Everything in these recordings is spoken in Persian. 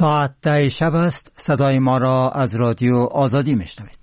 ساعت 10 شب است. صدای ما را از رادیو آزادی میشنوید.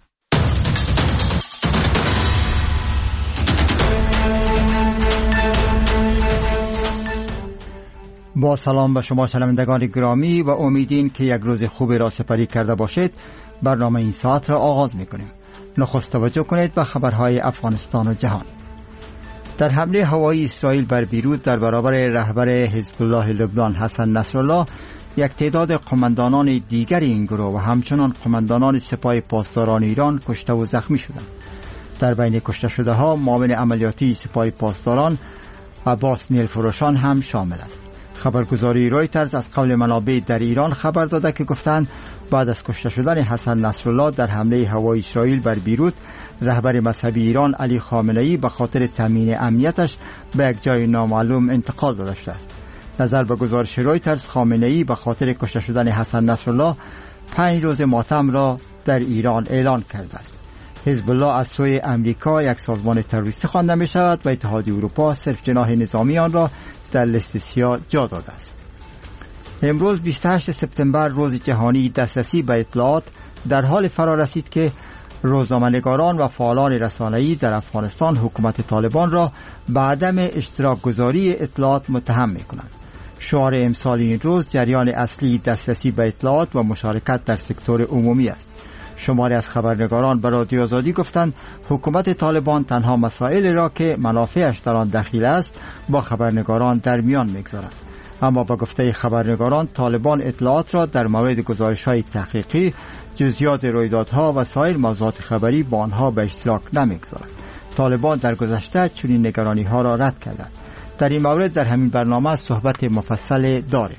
با سلام به شما شنوندگان گرامی و امیدین که یک روز خوبی را سپری کرده باشید. برنامه این ساعت را آغاز میکنیم. نخست توجه کنید به خبرهای افغانستان و جهان. در حمله هوایی اسرائیل بر بیروت در برابر رهبر حزب الله لبنان حسن نصرالله، یک تعداد قماندانان دیگر این گروه و همچنان قماندانان سپاه پاسداران ایران کشته و زخمی شدند. در بین کشته شده ها معاون عملیاتی سپاه پاسداران عباس نیلفروشان هم شامل است. خبرگزاری رویترز از قول منابع در ایران خبر داده که گفتند بعد از کشته شدن حسن نصرالله در حمله هوایی اسرائیل بر بیروت، رهبر مذهبی ایران علی خامنه‌ای به خاطر تامین امنیتش به یک جای نامعلوم انتقال داده شده است. نظر به گزارش رویترز، خامنه‌ای به خاطر کشته شدن حسن نصرالله 5 روز ماتم را در ایران اعلان کرده است. حزب الله از سوی امریکا یک سازمان تروریستی خوانده می شود و اتحادیه اروپا صرف جناح نظامی آن را در لیست سیاه جا داده است. امروز 28 سپتامبر روز جهانی دسترسی به اطلاعات در حال فرا رسید که روزنامه‌نگاران و فعالان رسانه‌ای در افغانستان حکومت طالبان را به عدم اشتراک گذاری اطلاعات متهم می‌کنند. شعار امسال این روز جریان اصلی دسترسی به اطلاعات و مشارکت در سکتور عمومی است. شماری از خبرنگاران به رادیو آزادی گفتند حکومت طالبان تنها مسائل را که منافعش در آن دخیل است با خبرنگاران در میان می‌گذارد. اما با گفته خبرنگاران، طالبان اطلاعات را در مورد گزارش‌های تحقیقی، جزئیات رویدادها و سایر موضوعات خبری با آنها به اشتراک نمی‌گذارد. طالبان در گذشته چنین نگرانی‌ها را رد کردند. در این مورد در همین برنامه صحبت مفصل داریم.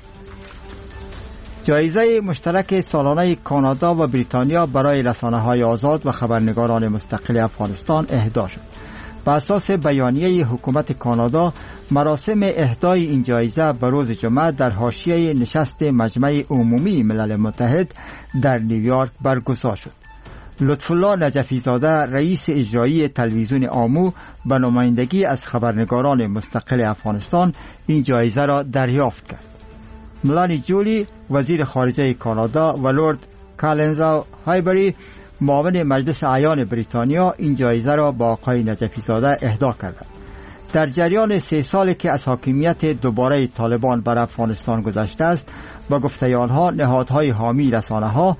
جایزه مشترک سالانه کانادا و بریتانیا برای رسانه‌های آزاد و خبرنگاران مستقل افغانستان اهدا شد. بر اساس بیانیه حکومت کانادا، مراسم اهدای این جایزه به روز جمعه در حاشیه نشست مجمع عمومی ملل متحد در نیویورک برگزار شد. لطفالله نجفی زاده، رئیس اجرایی تلویزیون آمو، به نمایندگی از خبرنگاران مستقل افغانستان این جایزه را دریافت کرد. ملانی جولی، وزیر خارجه کانادا، و لورد کالنزا هایبری، معاون مجلس اعیان بریتانیا، این جایزه را با آقای نجفی زاده اهدا کردند. در جریان 3 سالی که از حاکمیت دوباره طالبان بر افغانستان گذشته است، با گفته آنها نهادهای حامی رسانه‌ها،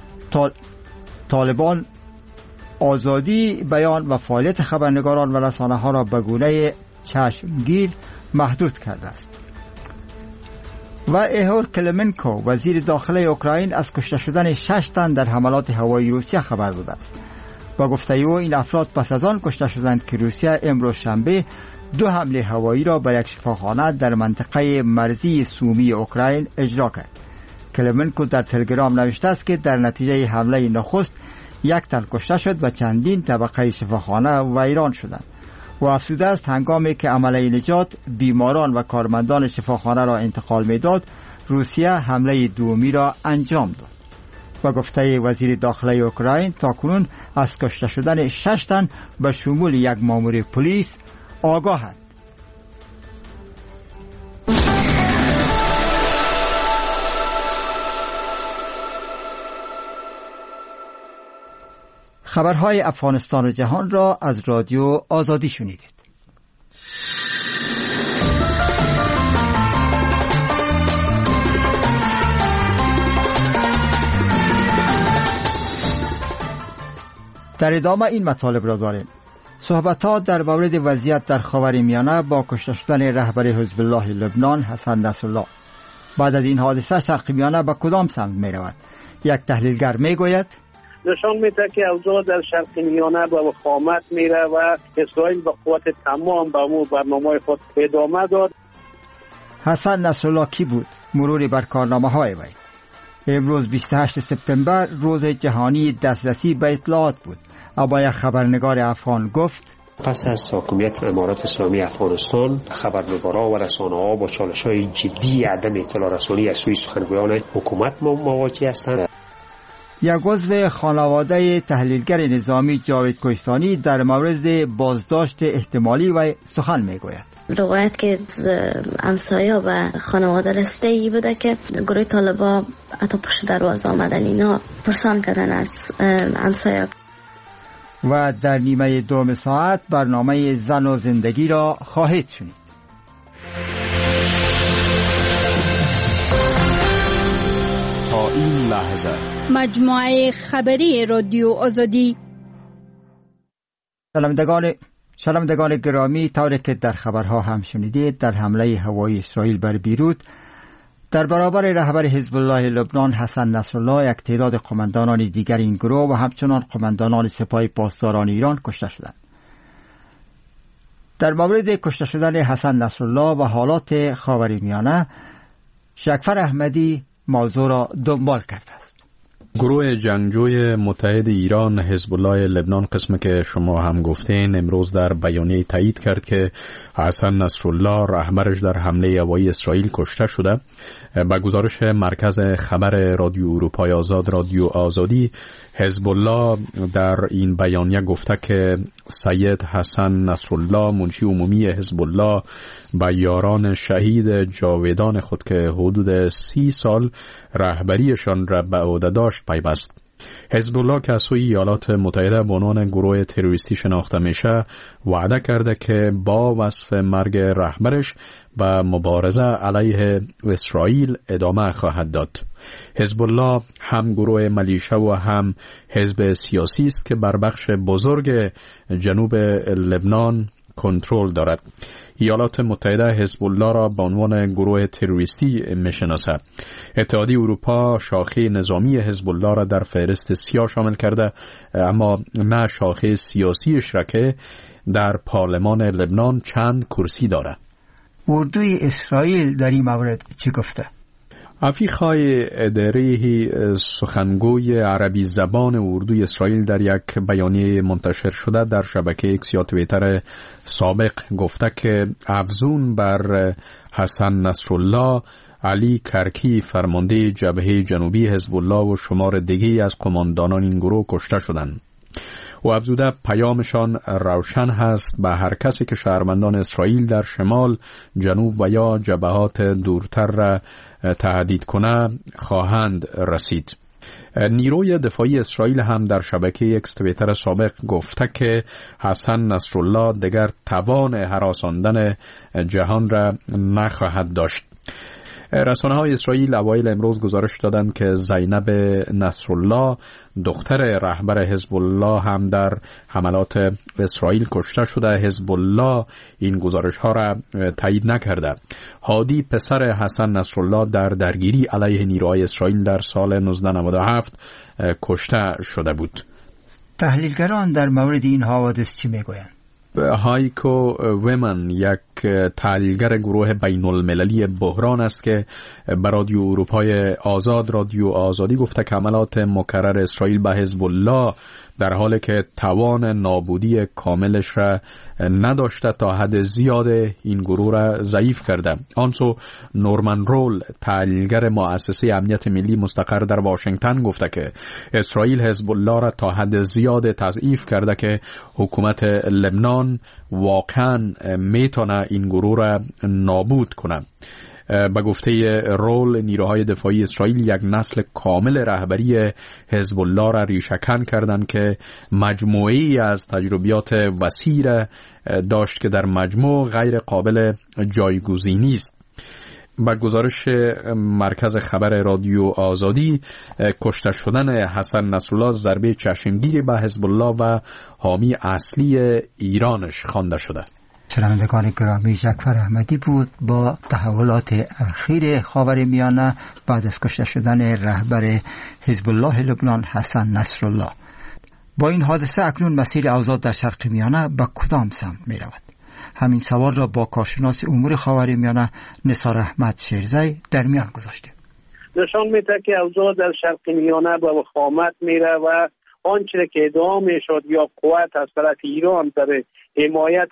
طالبان آزادی بیان و فعالیت خبرنگاران و رسانه‌ها را به گونه چشمگیر محدود کرده است. و ایهور کلمنکو، وزیر داخله اوکراین، از کشته شدن 6 تن در حملات هوایی روسیه خبر داده است. با گفته او این افراد پس از آن کشته شدند که روسیه امروز شنبه 2 حمله هوایی را به یک شفاخانه در منطقه مرزی سومی اوکراین اجرا کرد. کلمنکو در تلگرام نوشته است که در نتیجه حمله نخست 1 تن کشته شد و چندین طبقه شفاخانه ویران شدند. و افزوده است هنگامی که عملیه نجات بیماران و کارمندان شفاخانه را انتقال می‌داد، روسیه حمله دومی را انجام داد. و گفته وزیر داخله اوکراین تاکنون از کشته شدن 6 تن به شمول 1 مامور پلیس آگاهند. خبرهای افغانستان و جهان را از رادیو آزادی شنیدید. در ادامه این مطالب را داریم. صحبت‌ها در مورد وضعیت در خاورمیانه با کشته شدن رهبر حزب الله لبنان حسن نصرالله. بعد از این حادثه شرق میانه به کدام سمت می‌رود؟ یک تحلیلگر می‌گوید نشان میده که اوضاع در شرق میانه به وخامت میره و اسرائیل به قوت تمام به برنامه خود ادامه داد. حسن نصرالله کی بود؟ مروری بر کارنامه‌های وی. امروز 28 سپتامبر روز جهانی دسترسی به اطلاعات بود. اما یک خبرنگار افغان گفت پس از حاکمیت امارات اسلامی افغانستان، خبرنگاران و رسانه‌ها با چالش‌های جدی عدم اطلاع رسانی از سوی سخنگویان حکومت مواجه هستند. یک عضو خانواده تحلیلگر نظامی جاوید کوهستانی در مورد بازداشت احتمالی و سخن میگوید. روایت که همسایه و خانواده رسیده ای بوده که گروه طالبا حتی پشت دروازه آمدن اینا پرسان کردن از همسایه. و در نیمه دوم ساعت برنامه زن و زندگی را خواهید شنید. تا این لحظه مجموعه خبری رادیو آزادی. شنوندگان گرامی، طوری که در خبرها هم شنیدید، در حمله هوایی اسرائیل بر بیروت در برابر رهبر حزب الله لبنان حسن نصرالله یک تعداد قماندانان دیگر این گروه و همچنان قماندانان سپاه پاسداران ایران کشته شدند. در مورد کشته شدن حسن نصرالله و حالات خاورمیانه شکفر احمدی موضوع را دنبال کرده است. گروه جنگجوی متحد ایران حزب الله لبنان، قسم که شما هم گفتین، امروز در بیانیه تایید کرد که حسن نصرالله رهبرش در حمله هوایی اسرائیل کشته شده. با گزارش مرکز خبر رادیو اروپای آزاد، رادیو آزادی، حزب الله در این بیانیه گفته که سید حسن نصرالله منشی عمومی حزب الله با یاران شهید جاویدان خود که حدود 30 سال رهبریشان را به عهده داشت پیوست. حزب الله که از سوی ایالات متحده به عنوان گروه تروریستی شناخته میشه وعده کرده که با وصف مرگ رهبرش به مبارزه علیه اسرائیل ادامه خواهد داد. حزب الله هم گروه ملیشه و هم حزب سیاسی است که بر بخش بزرگ جنوب لبنان کنترل دارد. ایالات متحده حزب الله را به عنوان گروه تروریستی میشناسد. اتحادیه اروپا شاخه نظامی حزب الله را در فهرست سیاه شامل کرده، اما نه شاخه سیاسیش را که در پارلمان لبنان چند کرسی دارد. اردوی اسرائیل در این مورد چی گفته؟ افیخای اداره سخنگوی عربی زبان اردوی اسرائیل در یک بیانیه منتشر شده در شبکه ایکس یا توییتر سابق گفته که افزون بر حسن نصرالله، علی کرکی فرمانده جبهه جنوبی حزب الله و شمار دیگری از قماندانان این گروه کشته شدند. و افزوده پیامشان روشن هست به هر کسی که شهروندان اسرائیل در شمال، جنوب و یا جبهات دورتر را تهدید کنه خواهند رسید. نیروی دفاعی اسرائیل هم در شبکه ایکس توییتر سابق گفته که حسن نصرالله دیگر توان هراساندن جهان را نخواهد داشت. رسانه های اسرائیل اوایل امروز گزارش دادند که زینب نصرالله، دختر رهبر حزب الله، هم در حملات اسرائیل کشته شده. حزب الله این گزارش ها را تایید نکرده. هادی پسر حسن نصرالله در درگیری علیه نیروهای اسرائیل در سال 1997 کشته شده بود. تحلیلگران در مورد این حوادث چی میگویند؟ هایکو ویمن، یک تحلیلگر گروه بین المللی بحران است که به رادیو اروپای آزاد، رادیو آزادی، گفته که حملات مکرر اسرائیل به حزب الله در حالی که توان نابودی کاملش را نداشته تا حد زیاد این گروه را ضعیف کرده. آنسو نورمن رول، تحلیلگر مؤسسه امنیت ملی مستقر در واشنگتن، گفته که اسرائیل حزب الله را تا حد زیاد تضعیف کرده که حکومت لبنان واقعا میتونه این گروه را نابود کنه. به گفته رول، نیروهای دفاعی اسرائیل یک نسل کامل رهبری حزب الله را ریشه‌کن کردند که مجموعه‌ای از تجربیات وسیع داشت که در مجموع غیر قابل جایگزینی است. با گزارش مرکز خبر رادیو آزادی، کشته شدن حسن نصرالله ضربه چشمگیری به حزب الله و حامی اصلی ایرانش خوانده شده. شنوندگان گرامی، جعفر احمدی بود با تحولات اخیر خاورمیانه بعد از کشته شدن رهبر حزب الله لبنان حسن نصرالله. با این حادثه اکنون مسیر اوضاع در شرق میانه به کدام سمت می رود؟ همین سوال را با کارشناس امور خاورمیانه نثار احمد شیرزی در میان گذاشته. نشان میده که اوضاع در شرق میانه به وخامت میره و آنچه که ادعا میشد یا قوت از طرف ایران در حمایت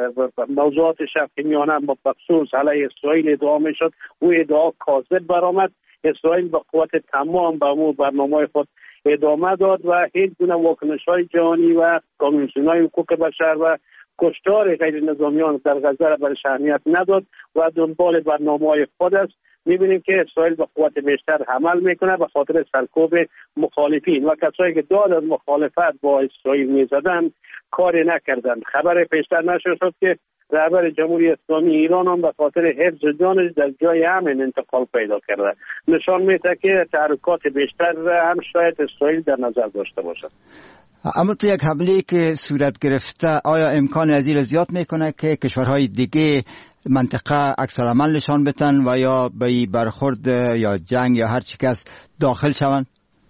موضوعات شرق میانه بخصوص علیه اسرائیل ادعا میشد، او ادعا کاذب برآمد. اسرائیل با قوت تمام به امور برنامه خود ادامه داد و هیچ گونه واکنش‌های جهانی و کمیسیون‌های حقوق بشر و کشتار غیر نظامیان در غزه را برش اهمیت نداد و دنبال برنامه‌های خود است. می‌بینیم که اسرائیل به قوت بیشتر عمل میکنه به خاطر سرکوب مخالفین و کسایی که داد از مخالفت با اسرائیل میزدن کاری نکردن. خبر پیشتر نشر شد که رهبر جمهوری اسلامی ایران هم به خاطر حفظ جانش در جای امن انتقال پیدا کرده. نشان میده که تحرکات بیشتر هم شاید اسرائیل در نظر داشته باشد. اما تو یک حمله که صورت گرفته آیا امکان از این زیاد میکنه که کشورهای دیگه منطقه عکس‌العمل نشان بدن و یا به برخورد یا جنگ یا هر چی که است داخل شوند؟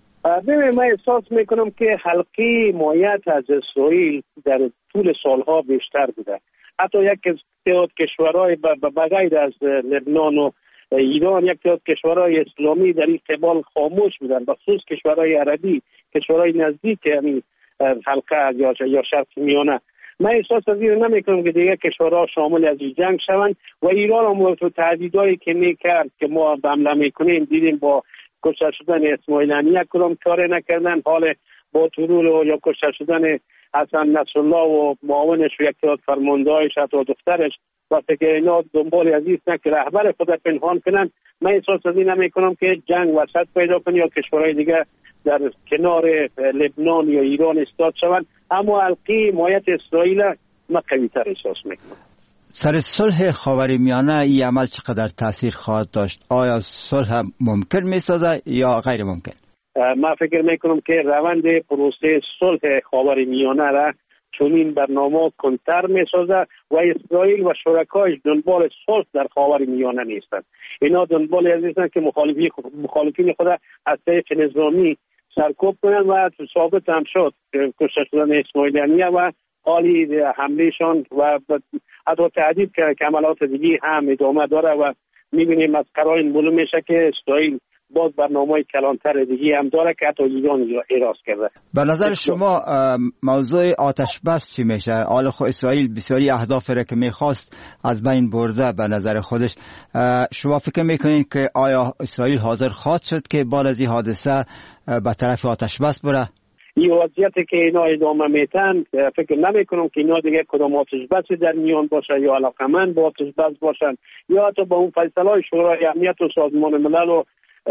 من احساس میکنم که حلقه حمایت از اسرائیل در طول سالها بیشتر بوده. حتی یک تعداد کشورهای بغیر از لبنان و ایران، یک تعداد کشورهای اسلامی در این قبال خاموش بودن، بخصوص کشورهای عربی، کشورهای نزدیک همین حلقه یا شرق میانه. من احساس از این نمیکنم که دیگه کشورها شامل از این جنگ شوند و ایران هم تو تهدیدایی که میکرد که ما حمله میکنیم دیدیم با کشته شدن اسماعیل هنیه کدام کار نکردن. حال با طلوع یا کشته شدن حسن نصرالله و معاونش و یک تعداد فرماندهایش حتی دخترش وقتی که اینا دنبال عزیز نه که رهبر خود پنهان کنن. من احساس از این نمیکنم که جنگ وسط پیدا کنه یا کشورهای دیگه در کنار لبنان یا ایران استاد شوند. اما حلقه حمایت اسرائیل من قوی‌تر احساس میکنم. سر صلح خاورمیانه این عمل چقدر تاثیر خواهد داشت؟ آیا صلح ممکن میسازه یا غیر ممکن؟ من فکر میکنم که روند پروسه صلح خاورمیانه را چنین برنامه کنتر میسازه و اسرائیل و شرکایش دنبال صلح در خاورمیانه نیستند. اینا دنبال از نیستند که مخالفین خود از طریق نظامی سرکوب کنند و ثابت هم شد کشته شدن اسماعیل هنیه و حالی حملهشان و حتی تهدید کرد که عملات دیگه هم ادامه داره و میبینیم از قرائن معلوم میشه که اسرائیل باز برنامه‌های کلانتر دیگه هم داره که حتی ایران اعراض کرده. به نظر شما موضوع آتش بس چی میشه؟ حالا خب اسرائیل بسیاری اهدافی را که میخواست از بین برده به نظر خودش. شما فکر میکنین که آیا اسرائیل حاضر خواهد شد که بعد از این حادثه به طرف آتش بس بره؟ این وضعیتی که اینا ادامه میتن فکر نمیکنم که اینا دیگه کدام آتش بس در میان باشه یا علاقمند با آتش بس باشن یا حتی با اون فیصله‌های شورای امنیت و سازمان ملل و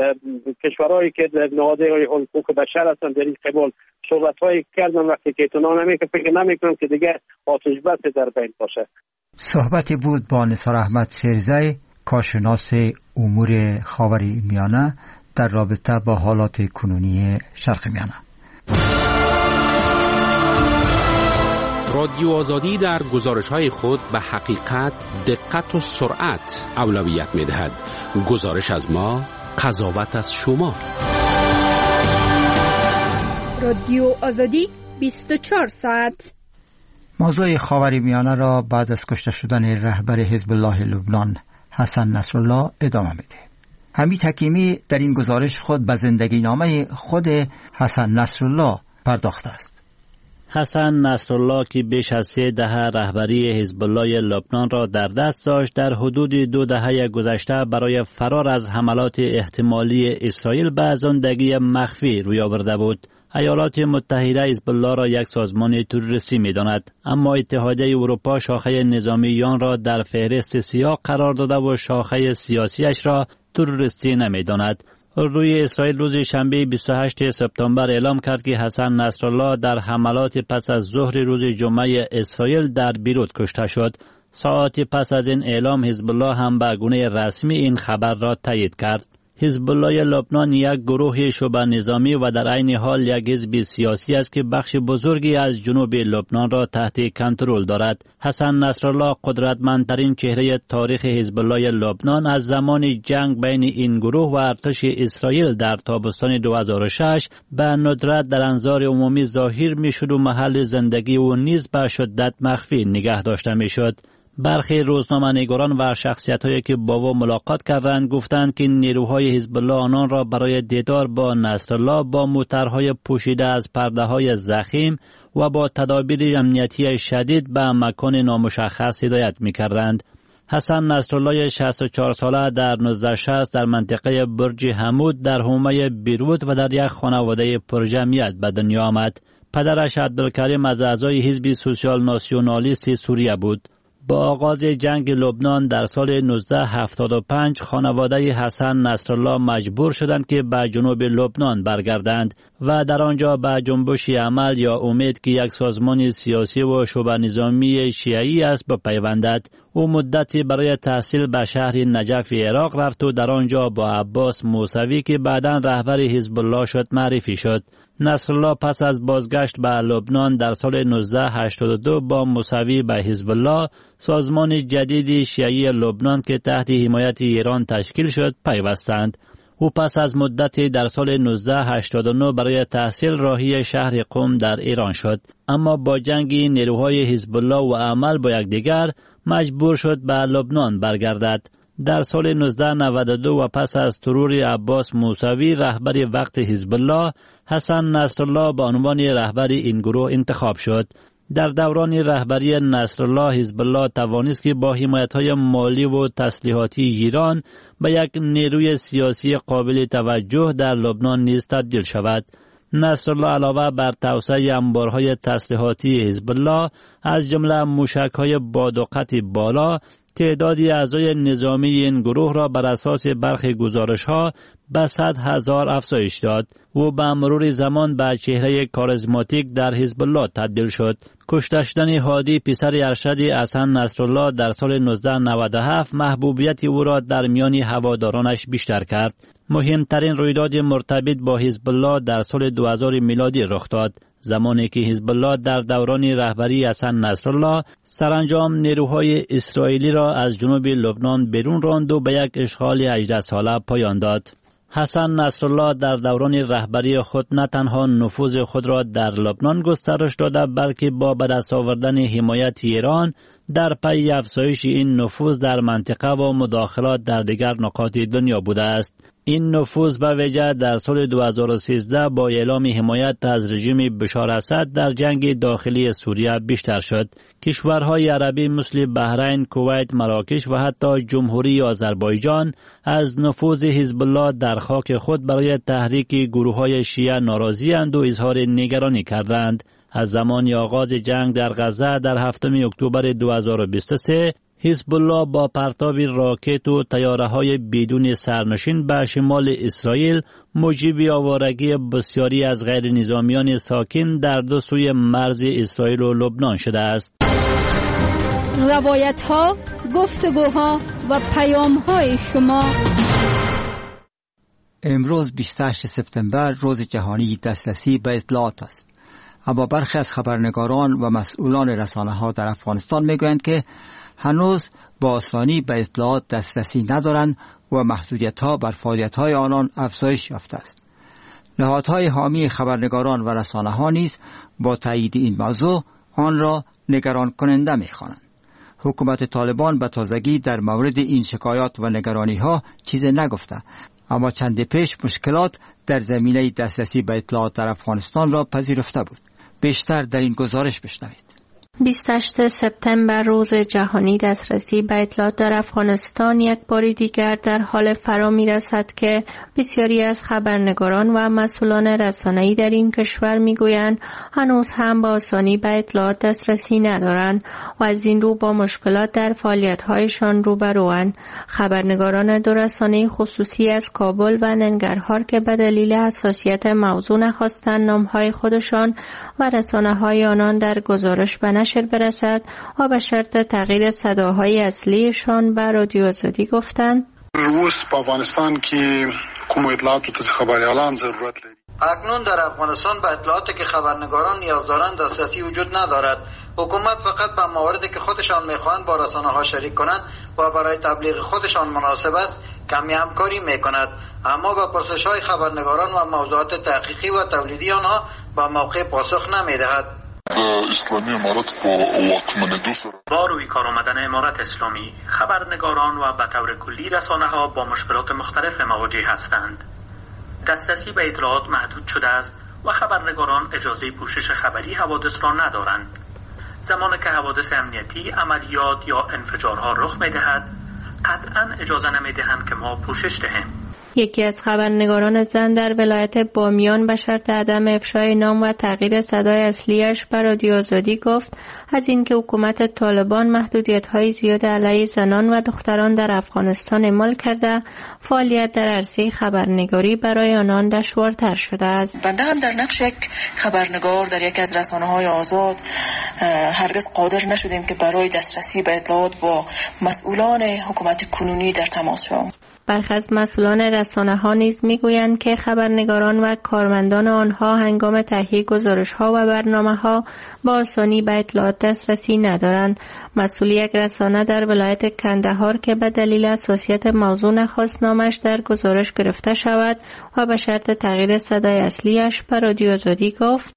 کشورهایی که در نهادهای حقوق بشر هستند در این قبال صحبت‌های کردن وقتی که اطمینان نمیکنم فکر نمیکنم که دیگه آتش بس در بین باشه. صحبتی بود با نثار احمد سرزی، کارشناس امور خاورمیانه در رابطه با حالات کنونی شرق میانه. رادیو آزادی در گزارش‌های خود به حقیقت، دقت و سرعت اولویت می‌دهد. گزارش از ما، قضاوت از شما. رادیو آزادی 24 ساعت. موضوع خاورمیانه را بعد از کشته شدن رهبر حزب الله لبنان حسن نصرالله ادامه میده. حمید حکیمی در این گزارش خود به زندگی نامه خود حسن نصرالله پرداخته است. حسن نصرالله که بیش از 3 دهه رهبری حزب الله لبنان را در دست داشت، در حدود 2 دهه گذشته برای فرار از حملات احتمالی اسرائیل به زندگی مخفی روی آورده بود. ایالات متحده حزب الله را یک سازمان تروریستی می‌داند، اما اتحادیه اروپا شاخه نظامی آن را در فهرست سیاه قرار داده و شاخه سیاسیش را تروریستی نمی‌داند. روی اسرائیل روز شنبه 28 سپتامبر اعلام کرد که حسن نصرالله در حملات پس از ظهر روز جمعه اسرائیل در بیروت کشته شد. ساعتی پس از این اعلام حزب الله هم به گونه رسمی این خبر را تایید کرد. حزب الله لبنان یک گروه شبه نظامی و در عین حال یک حزب سیاسی است که بخش بزرگی از جنوب لبنان را تحت کنترل دارد. حسن نصرالله قدرتمندترین چهره تاریخ حزب الله لبنان از زمان جنگ بین این گروه و ارتش اسرائیل در تابستان 2006 به ندرت در انظار عمومی ظاهر میشد و محل زندگی او نیز به شدت مخفی نگه داشته میشد. برخی روزنامه‌نگاران و شخصیت‌هایی که با او ملاقات کردند گفتند که نیروهای حزب الله آنان را برای دیدار با نصرالله با موترهای پوشیده از پرده‌های ضخیم و با تدابیر امنیتی شدید به مکان نامشخص هدایت می‌کردند. حسن نصرالله 64 ساله در 1960 در منطقه برج حمود در حومه بیروت و در یک خانواده پرجمعیت به دنیا آمد. پدرش عبدالکریم از اعضای حزب سوسیال ناسیونالیست سوریه بود. با آغاز جنگ لبنان در سال 1975 خانواده حسن نصرالله مجبور شدند که به جنوب لبنان برگردند و در آنجا به جنبش عمل یا امید که یک سازمان سیاسی و شبه نظامی شیعی است بپیوندد. او مدتی برای تحصیل به شهر نجف عراق رفت و در آنجا با عباس موسوی که بعداً رهبر حزب الله شد معرفی شد. نصرالله پس از بازگشت به لبنان در سال 1982 با موسوی به حزب الله، سازمان جدید شیعی لبنان که تحت حمایت ایران تشکیل شد، پیوستند. او پس از مدتی در سال 1989 برای تحصیل راهی شهر قم در ایران شد، اما با جنگ نیروهای حزب الله و عمل با یکدیگر مجبور شد به لبنان برگردد. در سال 1992 و پس از ترور عباس موسوی رهبر وقت حزب الله، حسن نصرالله به عنوان رهبر این گروه انتخاب شد. در دوران رهبری نصرالله، حزب الله توانست که با حمایت‌های مالی و تسلیحاتی ایران به یک نیروی سیاسی قابل توجه در لبنان نیز تبدیل شود. نصرالله علاوه بر توسعه انبارهای تسلیحاتی حزب الله، از جمله موشک‌های با دقت بالا، تعدادی اعضای نظامی این گروه را بر اساس برخی گزارش‌ها به 100,000 افزایش داد. او به مرور زمان به چهره کاریزماتیک در حزب الله تبدیل شد. کشته شدن هادی پسر ارشد حسن نصرالله در سال 1997 محبوبیت او را در میان هوادارانش بیشتر کرد. مهمترین رویداد مرتبط با حزب الله در سال 2000 میلادی رخ داد، زمانی که حزب الله در دوران رهبری حسن نصرالله سرانجام نیروهای اسرائیلی را از جنوب لبنان بیرون راند و به یک اشغال 18 ساله پایان داد. حسن نصرالله در دوران رهبری خود نه تنها نفوذ خود را در لبنان گسترش داده، بلکه با به دست آوردن حمایت ایران در پی افزایش این نفوذ در منطقه و مداخلات در دیگر نقاط دنیا بوده است. این نفوذ به ویژه در سال 2013 با اعلام حمایت از رژیم بشار اسد در جنگ داخلی سوریه بیشتر شد. کشورهای عربی مثل بحرین، کویت، مراکش و حتی جمهوری آذربایجان از نفوذ حزب الله در خاک خود برای تحریک گروه‌های شیعه ناراضی‌اند و اظهار نگرانی کردند. از زمان آغاز جنگ در غزه در 7 اکتبر 2023 حزب الله با پرتاب راکت و طیاره‌های بدون سرنشین به شمال اسرائیل موجب آوارگی بسیاری از غیر نظامیان ساکن در دو سوی مرز اسرائیل و لبنان شده است. روایت‌ها، گفتگوها و پیام‌های شما. امروز 28 سپتامبر روز جهانی دسترسی به اطلاعات است. اما برخی از خبرنگاران و مسئولان رسانه‌ها در افغانستان میگویند که هنوز با آسانی به اطلاعات دسترسی ندارند و محدودیت‌ها بر فعالیت‌های آنان افزایش یافته است. نهادهای حامی خبرنگاران و رسانه‌ها نیز با تایید این موضوع آن را نگران کننده می‌خوانند. حکومت طالبان به تازگی در مورد این شکایات و نگرانی‌ها چیزی نگفته، اما چند پیش مشکلات در زمینه دسترسی به اطلاعات در افغانستان را پذیرفته بود. بیشتر در این گزارش بشنوید. 28 سپتامبر روز جهانی دسترسی به اطلاعات در افغانستان یک بار دیگر در حال فرا می رسد که بسیاری از خبرنگاران و مسئولان رسانه‌ای در این کشور می گویند هنوز هم با آسانی به اطلاعات دسترسی ندارند و از این رو با مشکلات در فعالیت‌هایشان روبروند. خبرنگاران دو رسانه خصوصی از کابل و ننگرهار که به دلیل حساسیت موضوع نخواستند نام‌های خودشان و رسانه‌های آنان در گزارش به نشر برسد و به شرط تغییر صداهای اصلیشان به رادیو آزادی گفتند روز په افغانستان کې کوم اطلاعاتو ته خبریالان ضرورت لري. اکنون در افغانستان به اطلاعاتی که خبرنگاران نیاز دارند دسترسی وجود ندارد. حکومت فقط به مواردی که خودشان میخواهند با رسانه‌ها شریک کنند و برای تبلیغ خودشان مناسب است کمی همکاری میکند، اما به پرسش‌های خبرنگاران و موضوعات تحقیقی و تولیدی آنها به موقع پاسخ نمیدهد. اسلامی امارات با روی کار آمدن امارت اسلامی، خبرنگاران و به طور کلی رسانه‌ها با مشکلات مختلف مواجه هستند. دسترسی به اطلاعات محدود شده است و خبرنگاران اجازه پوشش خبری حوادث را ندارند. زمانی که حوادث امنیتی، عملیات یا انفجارها رخ می‌دهد، قطعاً اجازه نمی‌دهند که ما پوشش دهیم. یکی از خبرنگاران زن در ولایت بامیان به شرط عدم افشای نام و تغییر صدای اصلیش به رادیو آزادی گفت از اینکه حکومت طالبان محدودیت‌های زیاد علیه زنان و دختران در افغانستان اعمال کرده، فعالیت در عرصه خبرنگاری برای آنان دشوارتر شده است. بنده هم در نقش یک خبرنگار در یکی از رسانه‌های آزاد هرگز قادر نشدیم که برای دسترسی به اطلاعات با مسئولان حکومت کنونی در تماس شویم. برخی از مسئولان رسانه‌ها نیز می‌گویند که خبرنگاران و کارمندان آنها هنگام تهیه گزارش‌ها و برنامه‌ها با آسانی به اطلاعات دسترسی ندارند. مسئول یک رسانه در ولایت کندهار که به دلیل حساسیت موضوع نخواست نامش در گزارش گرفته شود و به شرط تغییر صدای اصلیش به رادیو آزادی گفت: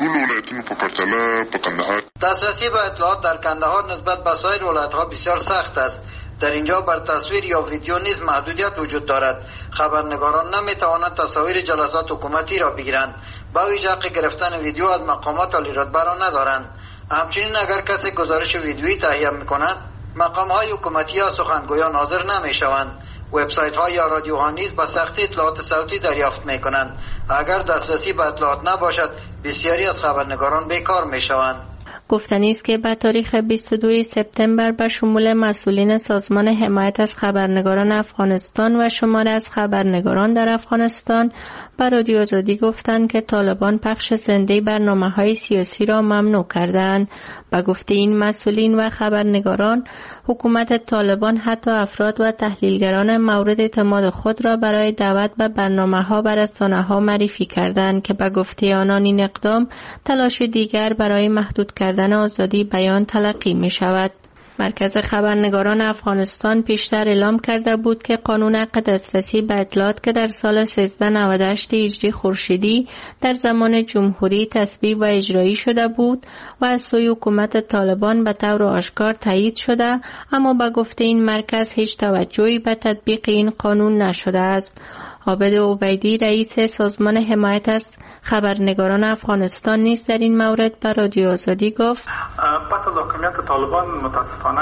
دسترسی به اطلاعات در کندهار نسبت به سایر ولایت‌ها بسیار سخت است. در اینجا بر تصویر یا ویدیو نیز محدودیت وجود دارد. خبرنگاران نمیتوانند تصاویر جلسات حکومتی را بگیرند. با ویژه حق گرفتن ویدیو از مقامات عالی رتبه را ندارند. همچنین اگر کسی گزارش ویدیویی تهیه می‌کند، مقام‌های حکومتی یا سخنگویان حاضر نمی‌شوند. وبسایت‌ها یا رادیوها نیز به سختی اطلاعات صوتی دریافت می‌کنند. اگر دسترسی به اطلاعات نباشد، بسیاری از خبرنگاران بیکار می‌شوند. گفتنی است که به تاریخ 22 سپتامبر به شمول مسئولین سازمان حمایت از خبرنگاران افغانستان و شماره از خبرنگاران در افغانستان به رادیو آزادی گفتند که طالبان پخش زنده برنامه‌های سیاسی را ممنوع کردند. به گفته این مسئولین و خبرنگاران، حکومت طالبان حتی افراد و تحلیلگران مورد اعتماد خود را برای دعوت به برنامه‌ها و رسانه‌ها معرفی کردند که به گفته آنان این اقدام تلاش دیگر برای محدود کردن آزادی بیان تلقی می شود. مرکز خبرنگاران افغانستان پیشتر اعلام کرده بود که قانون حق دسترسی به اطلاعات که در سال 1398 هجری خورشیدی در زمان جمهوری تصویب و اجرایی شده بود و از سوی حکومت طالبان به طور آشکار تایید شده، اما به گفته این مرکز هیچ توجهی به تطبیق این قانون نشده است. عابد عبیدی رئیس سازمان حمایت از خبرنگاران افغانستان نیز در این مورد به رادیو آزادی گفت: پس از حاکمیت طالبان متاسفانه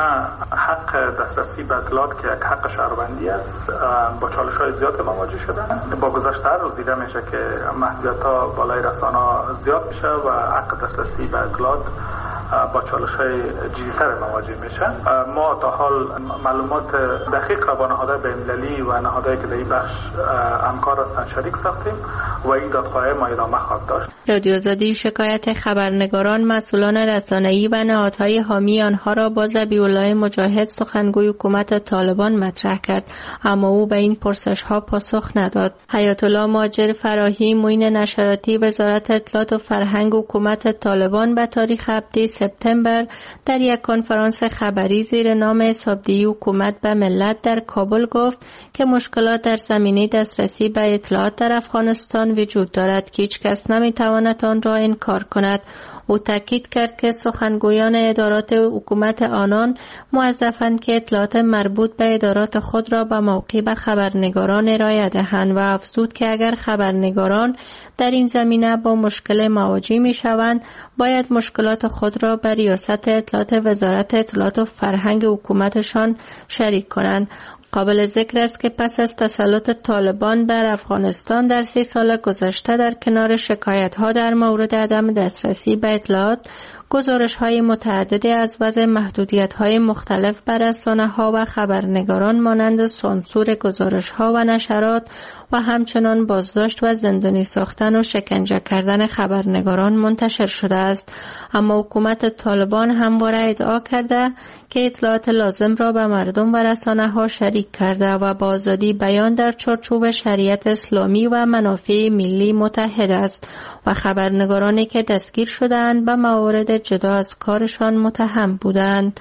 حق دسترسی به اطلاعات که یک حق شهروندی است با چالش‌های زیاد مواجه شده. با گذشت هر روز دیده میشه که محدودیت‌ها بالای رسانه‌ها زیاد میشه و حق دسترسی به اطلاعات با چالش‌های جدی‌تر مواجه میشه. ما تا حال معلومات دقیق را با نهادهای بین‌المللی و نهادهایی که در این بخش همکار هستند شریک ساختیم و این دادخواهی ما ادامه خواهد داشت. رادیو آزادی شکایت خبرنگاران، مسئولان رسانه‌ای و نهادهای حامی آنها را با ذبیح‌الله مجاهد سخنگوی حکومت طالبان مطرح کرد، اما او به این پرسش‌ها پاسخ نداد. حیات الله ماجر فراهی، معین نشراتی وزارت اطلاعات و فرهنگ حکومت طالبان به تاریخ 7 سپتامبر در یک کنفرانس خبری زیر نام حسابدهی حکومت به ملت در کابل گفت که مشکلات در زمینه دسترسی به اطلاعات در افغانستان وجود دارد که هیچ کس نمیتواند آن را انکار کند. او تاکید کرد که سخنگویان ادارات حکومت آنان موظفند که اطلاعات مربوط به ادارات خود را به موقع به خبرنگاران ارائه دهند و افزود که اگر خبرنگاران در این زمینه با مشکل مواجه می‌شوند باید مشکلات خود را به ریاست اطلاعات وزارت اطلاعات و فرهنگ حکومتشان شریک کنند. قابل ذکر است که پس از تسلط طالبان بر افغانستان در 3 سال گذشته در کنار شکایت‌ها در مورد عدم دسترسی به اطلاعات، گزارش‌های متعددی از وضع محدودیت‌های مختلف بر رسانه‌ها و خبرنگاران مانند سانسور گزارش‌ها و نشرات و همچنان بازداشت و زندانی ساختن و شکنجه کردن خبرنگاران منتشر شده است. اما حکومت طالبان همواره ادعا کرده که اطلاعات لازم را به مردم و رسانه‌ها شریک کرده و با آزادی بیان در چارچوب شریعت اسلامی و منافع ملی متحد است و خبرنگارانی که دستگیر شدند به موارد جدا از کارشان متهم بودند.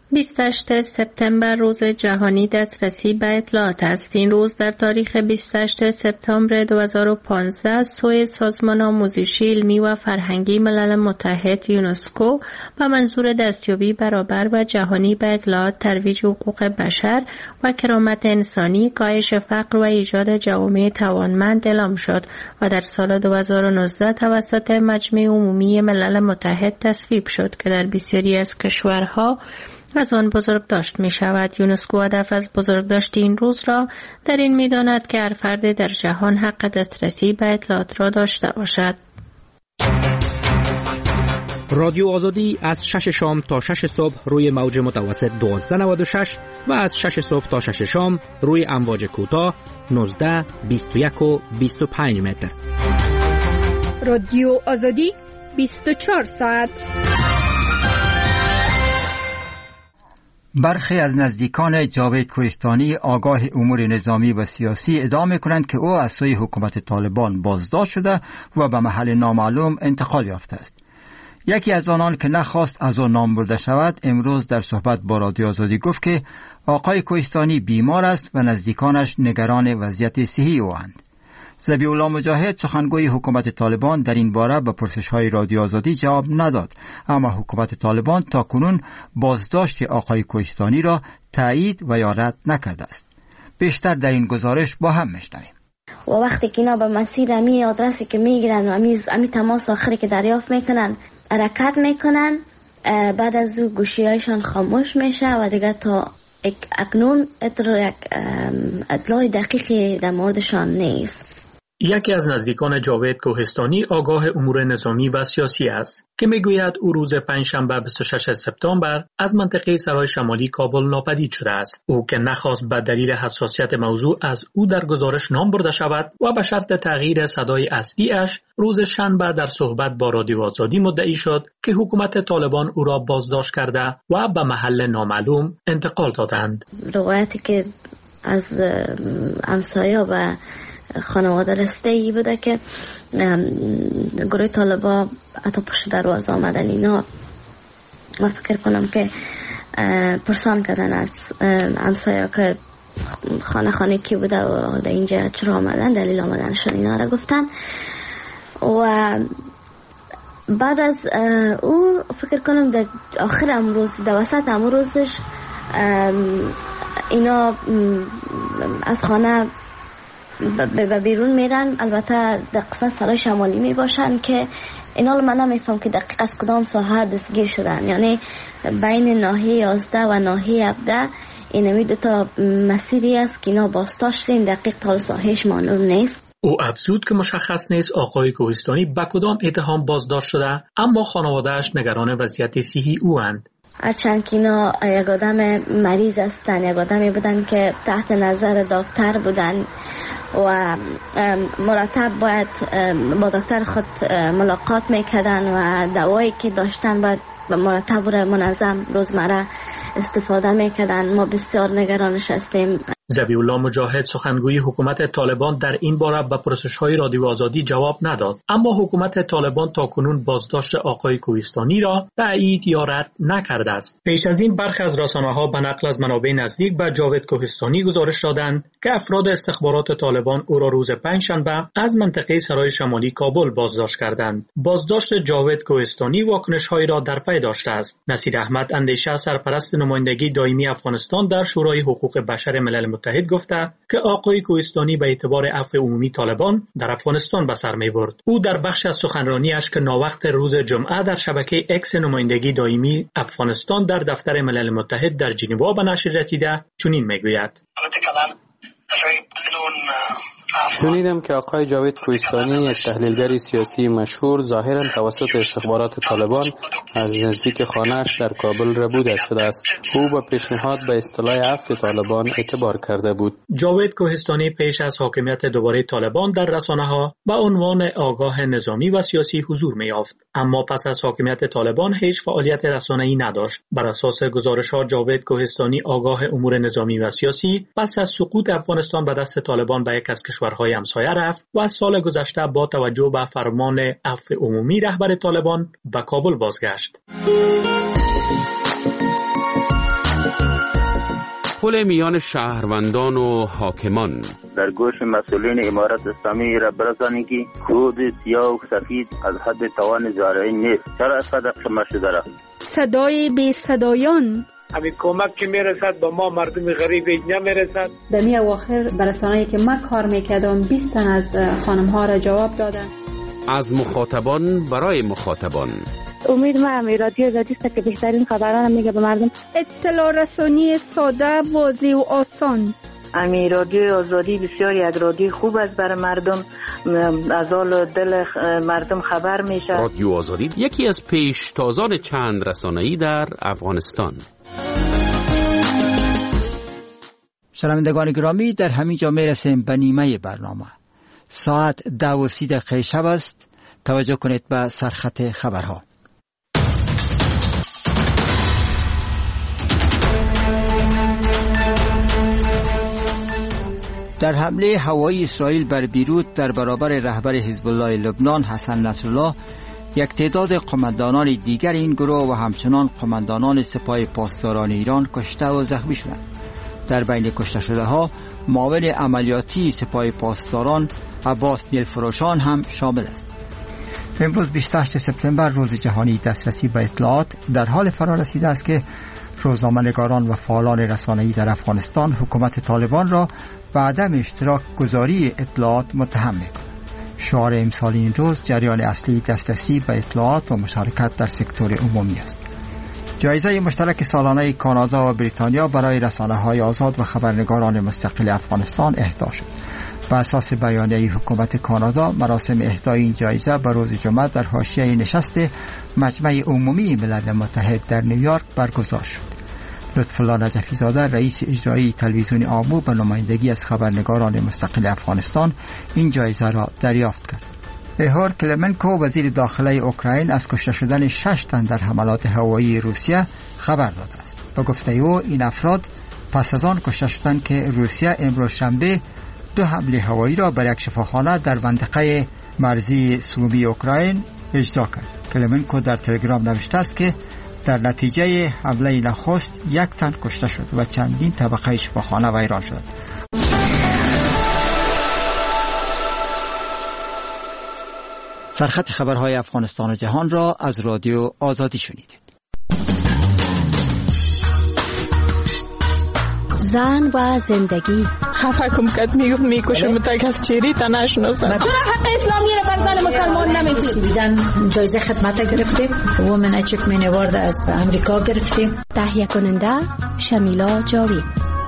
28 سپتامبر روز جهانی دسترسی به اطلاعات است. این روز در تاریخ 28 سپتامبر 2015 سوی سازمان آموزشی علمی و فرهنگی ملل متحد یونسکو به منظور دستیابی برابر و جهانی به اطلاعات، ترویج حقوق بشر و کرامت انسانی، کاهش فقر و ایجاد جوامع توانمند اعلام شد و در سال 2019 توسط مجمع عمومی ملل متحد تصویب شد که در بسیاری از کشورها از آن بزرگداشت می شود. یونسکو هدف از بزرگداشت این روز را در این می داند که هر فرد در جهان حق دسترسی به اطلاعات را داشته باشد. رادیو آزادی از 6 شام تا 6 صبح روی موج متوسط 1296 و از 6 صبح تا 6 شام روی امواج کوتاه 19، 21 و 25 متر. رادیو آزادی 24 ساعت. برخی از نزدیکان جاوید کوهستانی آگاه امور نظامی و سیاسی ادعا می‌کنند که او از سوی حکومت طالبان بازداشت شده و به محل نامعلوم انتقال یافته است. یکی از آنان که نخواست از او نام برده شود امروز در صحبت با رادیو آزادی گفت که آقای کوهستانی بیمار است و نزدیکانش نگران وضعیت صحی او اند. ذبیح الله مجاهد سخنگوی حکومت طالبان در این باره به پرسش‌های رادیو آزادی جواب نداد، اما حکومت طالبان تاکنون بازداشت آقای کوهستانی را تایید و یا رد نکرده است. بیشتر در این گزارش با هم میشنویم. و وقتی که اینا به مسیر امی آدرسی که میگیرن و امی تماس آخری که دریافت میکنن حرکت میکنن، بعد از او گوشی‌هایشان خاموش میشه و دیگه تا اکنون اطلاع دقیقی در موردشان نیست. یکی از نزدیکان جاوید کوهستانی آگاه امور نظامی و سیاسی است که میگوید او روز پنجشنبه 26 سپتامبر از منطقه سرای شمالی کابل ناپدید شده است. او که نخواست به دلیل حساسیت موضوع از او در گزارش نام برده شود و به شرط تغییر صدای اصلیش روز شنبه در صحبت با رادیو آزادی مدعی شد که حکومت طالبان او را بازداشت کرده و به محل نامعلوم انتقال دادند. روایتی که از همسایه و خانواده رسته ای بوده که گروه طالبا حتی پشت دروازه آمدن اینا و فکر کنم که پرسان کردن از همسایه که خانه کی بوده و در اینجا چرا آمدن، دلیل آمدنشون اینا را گفتن. و بعد از او فکر کنم در آخر امروز در وسط امروزش اینا از خانه به بیرون میرن. البته در قسمت سرای شمالی می باشن که اینا رو من نمیفهم که دقیق از کدام ساحه دستگیر شدن، یعنی بین ناحیه 11 و ناحیه 17 این دو تا مسیری است که اینا بازداشت شدن، دقیق تا ساحهش معلوم نیست. او افزود که مشخص نیست آقای کوهستانی به کدام اتهام بازداشت شده، اما خانواده‌اش نگران وضعیت صحی او اند. هرچند که اینا یک آدم مریض هستن، یک آدمی بودن که تحت نظر دکتر بودن و مرتب باید با دکتر خود ملاقات میکردن و دوایی که داشتن باید مرتب و منظم روزمره استفاده میکردن. ما بسیار نگرانش هستیم. ذبیح الله مجاهد سخنگوی حکومت طالبان در این باره به پرسش‌های رادیو آزادی جواب نداد، اما حکومت طالبان تاکنون بازداشت آقای کوهستانی را تایید یا رد نکرده است. پیش از این برخی از رسانه‌ها به نقل از منابع نزدیک به جاوید کوهستانی گزارش دادند که افراد استخبارات طالبان او را روز پنجشنبه از منطقه سرای شمالی کابل بازداشت کردند. بازداشت جاوید کوهستانی واکنش‌هایی را در پی داشته است. نصیر احمد اندیشه سرپرست نمایندگی دائمی افغانستان در شورای حقوق بشر ملل متحد گفته که آقای کوهستانی به اعتبار عفو عمومی طالبان در افغانستان به سر می‌برد. او در بخش از سخنرانیش که ناوقت روز جمعه در شبکه اکس نمایندگی دائمی افغانستان در دفتر ملل متحد در ژنو به نشر رسیده چنین میگوید: شنیدم که آقای جاوید کوهستانی یک تحلیلگر سیاسی مشهور ظاهراً توسط استخبارات طالبان از نزدیک خانه‌اش در کابل ربوده شده است. او با پیشنهاد به اصطلاح عفو طالبان اعتبار کرده بود. جاوید کوهستانی پیش از حاکمیت دوباره طالبان در رسانه‌ها به عنوان آگاه نظامی و سیاسی حضور می‌یافت، اما پس از حاکمیت طالبان هیچ فعالیت رسانه‌ای نداشت. بر اساس گزارش‌ها جاوید کوهستانی آگاه امور نظامی و سیاسی پس از سقوط افغانستان به دست طالبان به یک از کشورهای همسایه رفت و از سال گذشته با توجه به فرمان عفو عمومی رهبر طالبان به کابل بازگشت. پل میان شهروندان و حاکمان در گوش مسئولین امارت اسلامی را برسانید که خود سیاه و سفید از حد توان زارعی نیست. چرا از قدر شما شده را صدای بی صدایان همین کمک که میرسد با ما مردم غریب اینجا میرسد. در می اواخر برسانه‌ای که من کار میکردم 20 تن از خانم ها را جواب دادن. از مخاطبان برای مخاطبان. امید ما هم رادیو آزادی است که بهترین خبران میگه به مردم. اطلاع رسانی ساده، واضح و آسان. امی رادیو آزادی بسیار یک رادیو خوب است برای مردم، از حال دل مردم خبر میشه. رادیو آزادی یکی از پیشتازان چند رسانه‌ای در افغانستان. شنوندگان گرامی، در همین جا میرسیم به نیمه برنامه. ساعت 10:30 شب است. توجه کنید به سرخط خبرها. در حمله هوایی اسرائیل بر بیروت در برابر رهبر حزب الله لبنان حسن نصرالله، یک تعداد قماندانان دیگر این گروه و همچنان قماندانان سپاه پاسداران ایران کشته و زخمی شدند. در بین کشته شده ها معاون عملیاتی سپاه پاسداران عباس نیلفروشان هم شامل است. امروز 28 سپتامبر روز جهانی دسترسی به اطلاعات در حال فرا رسیده است که روزنامه‌نگاران و فعالان رسانه‌ای در افغانستان حکومت طالبان را به عدم اشتراک گذاری اطلاعات متهم می‌کنند. شعار امسال این روز جریان اصلی دسترسی به اطلاعات و مشارکت در سکتور عمومی است. جایزه مشترک سالانه کانادا و بریتانیا برای رسانه‌های آزاد و خبرنگاران مستقل افغانستان اهدا شد. بر اساس بیانیه حکومت کانادا، مراسم اهدای این جایزه به روز جمعه در حاشیه نشست مجمع عمومی ملل متحد در نیویورک برگزار شد. لطفالله نجفی زاده، رئیس اجرایی تلویزیون آمو، به نمایندگی از خبرنگاران مستقل افغانستان این جایزه را دریافت کرد. ایهور کلمنکو، وزیر داخله اوکراین، از کشته شدن 6 تن در حملات هوایی روسیه خبر داده است. به گفته او این افراد پس از آن کشته شدند که روسیه امروز شنبه 2 حمله هوایی را بر یک شفاخانه در منطقه مرزی سومی اوکراین اجرا کرد. کلمنکو در تلگرام نوشته است که در نتیجه حمله نخست 1 تن کشته شد و چندین طبقه شفاخانه ویران شد. سرخط خبرهای افغانستان و جهان را از رادیو آزادی شنیدید. زن و زندگی. خفه کم کد میکشم تا کس چیری تا نشناسم. چرا حق اسلامی را بر زن مسلمان نمیدید؟ جایزه خدمت گرفتیم. وومن اچیومنت اوارد از امریکا گرفتیم. تهیه کننده شمیلا جاوید.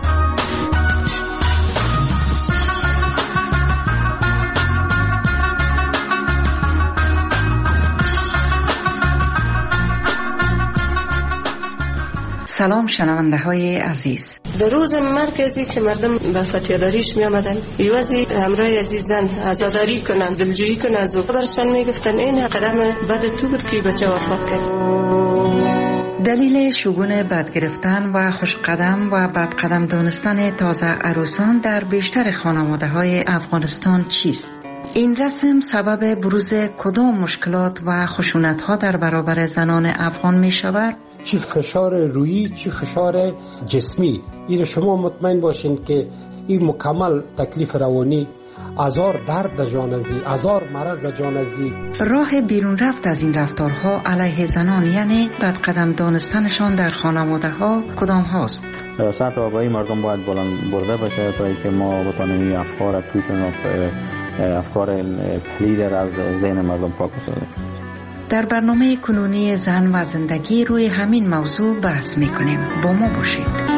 سلام شنونده های عزیز. در روز مرکزی که مردم به فتیاداریش می آمدن، یوازی همراه عزیزان عزاداری کنند، دلجویی کنند، از برشان می گفتن این قدم بد تو بود که بچه وفات کرد. دلیل شگون بد گرفتن و خوش قدم و بد قدم دانستن تازه عروسان در بیشتر خانواده های افغانستان چیست؟ این رسم سبب بروز کدام مشکلات و خشونت ها در برابر زنان افغان می شود؟ چی فشار روحی، چی فشار جسمی. این شما مطمئن باشین که این مکمل تکلیف روانی، آزار درد در جانزی، آزار مرض در جانزی. راه بیرون رفت از این رفتارها علیه زنان یعنی بد قدم دانستنشان در خانواده ها کدام هاست؟ سطح آگاهی مردم باید بلند برده باشه تا اینکه ما بتانیم افکار توتن و افکار پلید از ذهن مردم پاک کنیم. در برنامه کنونی زن و زندگی روی همین موضوع بحث میکنیم. با ما باشید.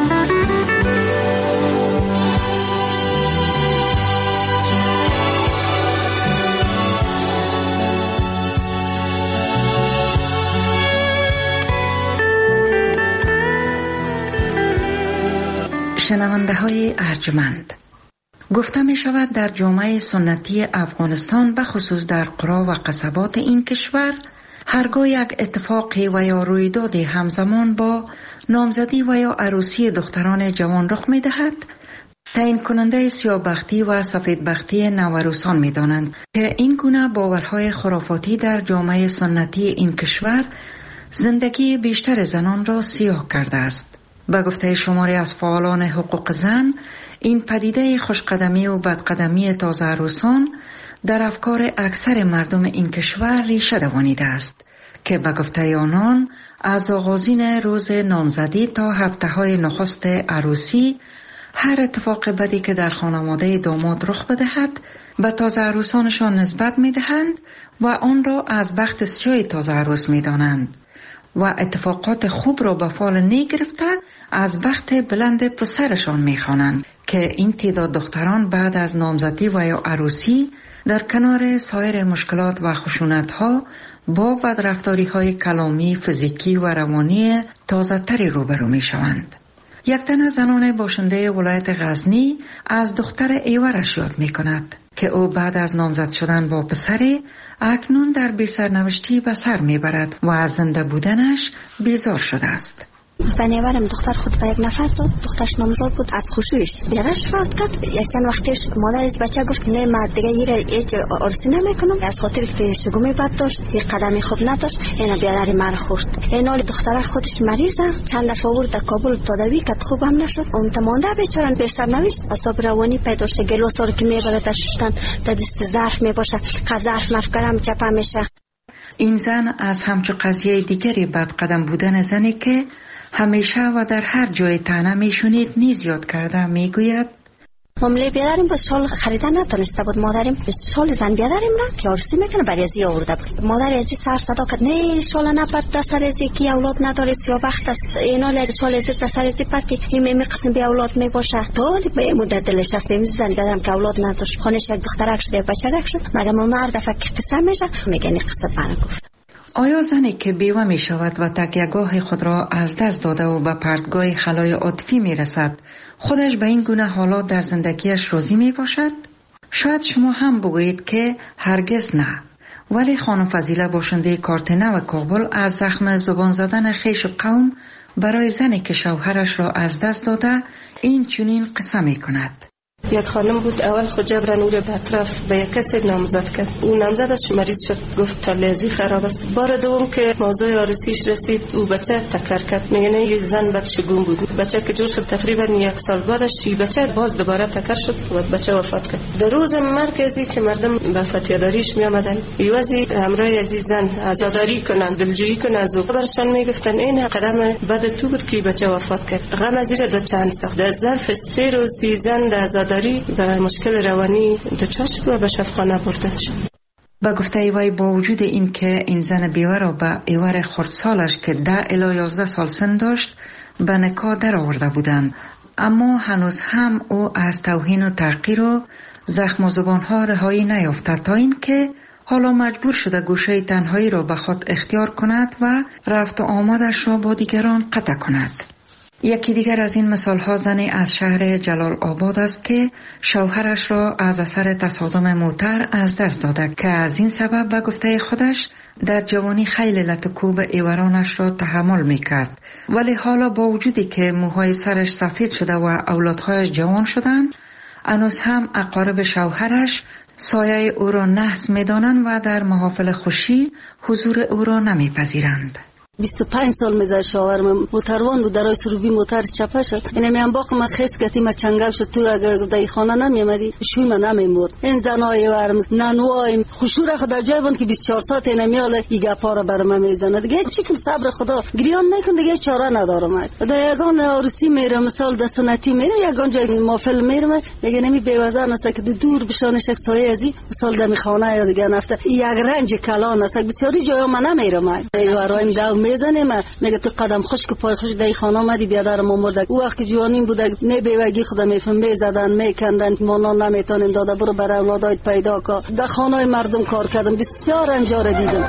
شنونده های ارجمند، گفته می شود در جامعه سنتی افغانستان به خصوص در قرا و قصبات این کشور هرگاه یک اتفاقی و یا رویدادی همزمان با نامزدی و یا عروسی دختران جوان رخ می دهد، تعیین کننده سیاه‌بختی و سفیدبختی نوعروسان می دانند که این گونه باورهای خرافاتی در جامعه سنتی این کشور زندگی بیشتر زنان را سیاه کرده است. به گفته شماری از فعالان حقوق زن، این پدیده خوشقدمی و بدقدمی تازه عروسان در افکار اکثر مردم این کشور ریشه دوانیده است که به گفته آنان از آغازین روز نامزدی تا هفته‌های نخست عروسی هر اتفاق بدی که در خانواده داماد رخ بدهد به تازه عروسانشان نسبت می دهند و آن را از بخت سیاه تازه عروس می دانند و اتفاقات خوب را به فال نگرفته از بخت بلند پسرشان می خوانند که این تعداد دختران بعد از نامزدی و یا عروسی در کنار سایر مشکلات و خشونت‌ها با بدرفتاری‌های کلامی، فیزیکی و روانی تازه تری روبرو می شوند. یک تن از زنان باشنده ولایت غزنی از دختر ایورش یاد می کند که او بعد از نامزد شدن با پسری اکنون در بی سرنوشتی به سر می برد و از زنده بودنش بیزار شده است. زنیورم دختر خود به یک نفر داد، دخترش نامزاد بود، از خوشویش بیادرش فوت کرد. یک چند وقتش مادرش بچه گفت نه من دیگه هیچ عرسی نمیکنم، از خاطر که شگومی بد داشت، یک قدمی خوب نداشت، اینا بیادر مرا خورد. اینا دختر خودش مریضه، چند دفعه آورد در کابل تداوی کرد، خوبم نشد. اون تمانده بیچاره به سرنوشت اعصاب روانی پیدا شد. گلوسار که میبره در شستن در دست ظرف میباشه، ظرف مفکرم چپه میشه. این زن از همچو قضیه دیگری بد قدم بودن زنی که همیشه و در هر جای طعنه میشونید نیز یاد کرده میگوید مامله بیادریم با شال خریدن نتونسته بود. مادریم به شال زن بیادریم را که عرسی میکنه برای ازی آورده بود. مادر ازی سر صدا کرد نه شال نپرد دستر ازی که اولاد نداره سیابخت است، اینا لر شال ازی دستر ازی پرد که این قسم بی اولاد میباشه. طولی به مدت دلش است میز زن بیادرم که اولاد نداشت، خانش یک دخترک شده بچرک شد. مگه مرد فکر قصه میشه میگه این قصه برگفت. آیا زنی که بیوه می شود و تکیه‌گاه خود را از دست داده و به پرتگاه خلای عاطفی می رسد خودش به این گونه حالات در زندگیش راضی می باشد؟ شاید شما هم بگویید که هرگز نه، ولی خانم فضیله باشنده کارتنه و کابل از زخم زبان زدن خویش قوم برای زنی که شوهرش را از دست داده این چنین قصه می کند. یک خانم بود اول خود جبران او را به اطراف به یک کسی نامزد کرد. اون نامزدش مریض شد، گفت تلویزی خراب است. بار دوم که موضوع عروسیش رسید او بچه تکر کرد. میگه نه یه زن بدشگون بود. بچه که جور شد تقریبا یک سال بعدش این بچه باز دوباره تکر شد و بچه وفات کرد. در روز مرکزی که مردم به فتیاداریش می آمدن ایوازی همراه عزیز زن عزاداری کنند، دلجویی کنند، از او برشان میگفتن این قدم بد تو بود که بچه وفات کرد. غم از این دو چند ساخت. در ظرف 3 روز زن در عزاداری به مشکل روانی دچار شد و به شفاخانه برده شد. با گفته وی با وجود این که این زن بیوه را به ایور خردسالش که 10 الی 11 سال سن داشت به نکاح در آورده بودند، اما هنوز هم او از توهین و تحقیر و زخم و زبانها رهایی نیافته تا این که حالا مجبور شده گوشه تنهایی را به خود اختیار کند و رفت و آمدش را با دیگران قطع کند. یکی دیگر از این مثال‌ها زنی از شهر جلال آباد است که شوهرش را از اثر تصادم موتر از دست داده که از این سبب به گفته خودش در جوانی خیلی لطکوب ایورانش را تحمل می‌کرد، ولی حالا با وجودی که موهای سرش سفید شده و اولادهایش جوان شدند هنوز هم اقارب شوهرش سایه او را نحس می‌دانند و در محافل خوشی حضور او را نمی‌پذیرند. 25 سال میزد شاورم موتروان بود، درای سروبی موتر چپه شد. این میان باق ما خیس گتی ما چنگاو شد. تو اگر دای خانه نمیامدی شوی من نمیمرد. این زنای ورم نانوایم خوشور خدا جای بند که 24 ساعت اینا میاله ایگا پارا برام میزنه. دیگه چیکم صبر خدا گریان نکن، دیگه چاره ندارم. دا یگان عروسی میرم مثال د سنتی میرم، یگان جای مافل میرم، میگه نمی بیوزن است که دور بشانش یک سایه ازی مثال دمی خانه یا دیگه نفته یک رنج کلان است. بسیاری جای من نمیرم. ایورایم داو میزنه ما میگه تو قدم خوش که پای خوش دای خانه اومدی بیادرم مرده. او وقت که جوانیم بوده نه بیوگی خدا میفهم میزدن میکندن ما نمیتونیم داده برو برای اولادایت پیدا کن. در خانه مردم کار کردم، بسیار انجار دیدم.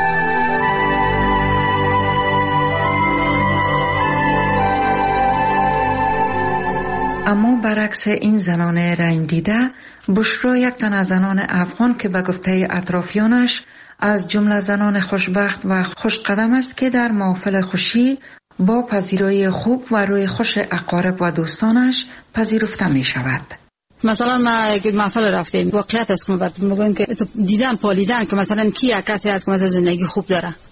اما برعکس این زنان رنج دیده، بشرا یک تن از زنان افغان که به گفته اطرافیانش از جمله زنان خوشبخت و خوش قدم است که در محافل خوشی با پذیرایی خوب و روی خوش اقارب و دوستانش پذیرفته می شود. مثلا ما یک محفل رفتیم واقعیت است که ما میگیم که تو دیدن پالیدن که مثلا کی کسی هست که مثلا زندگی خوب داره،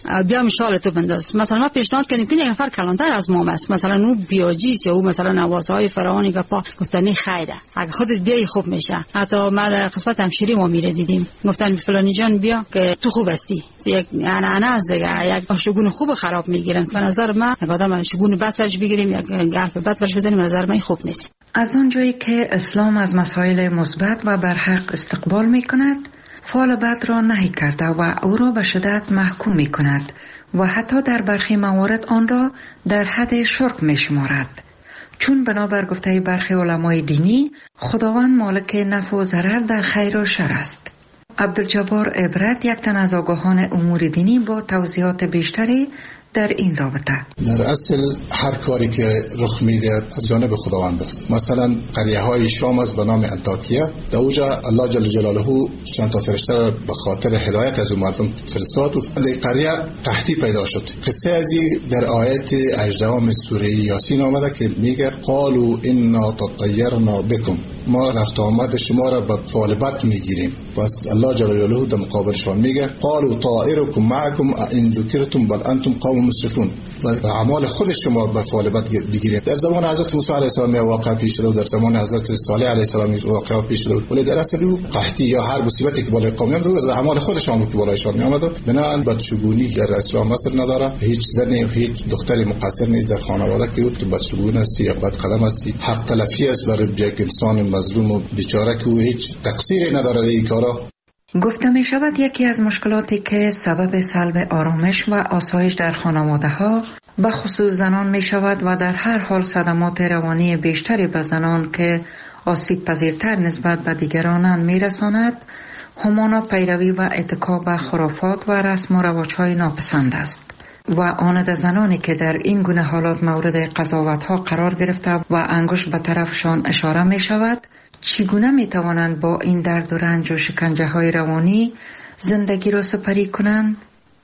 بیا مثال تو بنداز. مثلا ما پیشنهاد کردیم که یک نفر کلانتر از ما است، مثلا اون بیاجیست یا اون مثلا نوازهای فراوانی که پا گفتنی خیره، اگه خودت بیای خوب میشه. حتی ما قسمت همشیری ما میره دیدیم، گفتن فلانی جان بیا که تو خوب هستی. یک انا از دیگه یک آشگون خوب خراب میگیرن. به نظر من یک آدم آشگون بسش بگیریم یک حرف بد برش بزنیم، به نظر من خوب نیست. از آنجایی که اسلام از مسائل مثبت و برحق استقبال میکند، فعل بد را نهی کرده و او را به شدت محکوم می کند و حتی در برخی موارد آن را در حد شرک می شمارد. چون بنابر گفته برخی علمای دینی، خداوند مالک نفع و ضرر در خیر و شر است. عبدالجبار عبرت، یک تن از آگاهان امور دینی، با توضیحات بیشتری در این رابطه. در اصل هر کاری که رخ میده از جانب خداوند است. مثلا قریه های شام از به نام انطاکیه، در اونجا الله جل جلاله چند تا فرشته را به خاطر هدایت از مردم فرستاد و در قریه قحطی پیدا شد. قصه ازی در آیت 18 سوره یاسین آمده که میگه قالوا انا تطیرنا بكم، ما رفت آمد شما را به فعل بد میگیریم. پس الله جل جلاله در مقابلشان میگه قالوا طائركم معكم ان ذکرتم بل انتم قوم مسرفون، و اعمال خود شما به فعل بد بگیرید. در زمان حضرت موسی علیه السلام واقع پیش شده و در زمان حضرت صالح علیه السلام واقع پیش شده، ولی در اصل او قحطی یا هر مصیبتی که بالای قوم میاد از اعمال خودشان بود که بالایشان میآمد. بنابراین بدشگونی در اسلام اصل نداره. هیچ زنی و هیچ دختری مقصر نیست در خانواده که تو بدشگون است یا بد قدم است. حق تلفی است برای یک انسان مظلوم و بیچاره که هیچ تقصیری نداره در این کارا. گفته می شود یکی از مشکلاتی که سبب سلب آرامش و آسایش در خانواده ها به خصوص زنان می شود و در هر حال صدمات روانی بیشتری به زنان که آسیب پذیرتر نسبت به دیگرانند می رساند، همانا پیروی و اتکا به خرافات و رسم و رواج‌های ناپسند است و آن از زنانی که در این گونه حالات مورد قضاوت‌ها قرار گرفته و انگشت به طرفشان اشاره می شود، چگونه می توانند با این درد و رنج و شکنجه‌های روانی زندگی را سپری کنند؟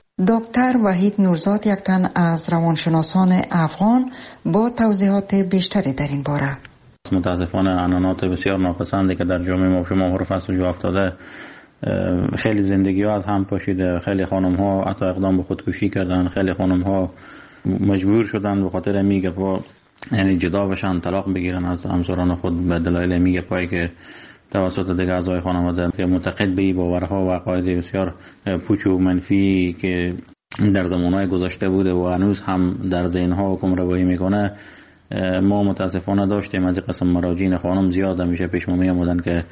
دکتر وحید نورزاد، یک تن از روانشناسان افغان، با توضیحات بیشتری در این باره. متاسفانه عنعنات بسیار ناپسندی که در جامعه ما شما معروف است و جا افتاده، خیلی زندگی ها از هم پاشیده. خیلی خانم ها حتی اقدام به خودکشی کردن، خیلی خانم ها مجبور شدن به خاطر میگه یعنی جدا بشن، طلاق بگیرن از همسران خود به دلایل میگه پایی که توسط دیگر اعضای خانواده که معتقد به این باورها و عقاید بسیار پوچ و منفی که در زمانهای گذشته بوده و هنوز هم در ذهنها حکم روایی میکنه، ما متاسفانه داشتیم. از قسم مراجعین خانم زیاد میشه پیش ما میامدن که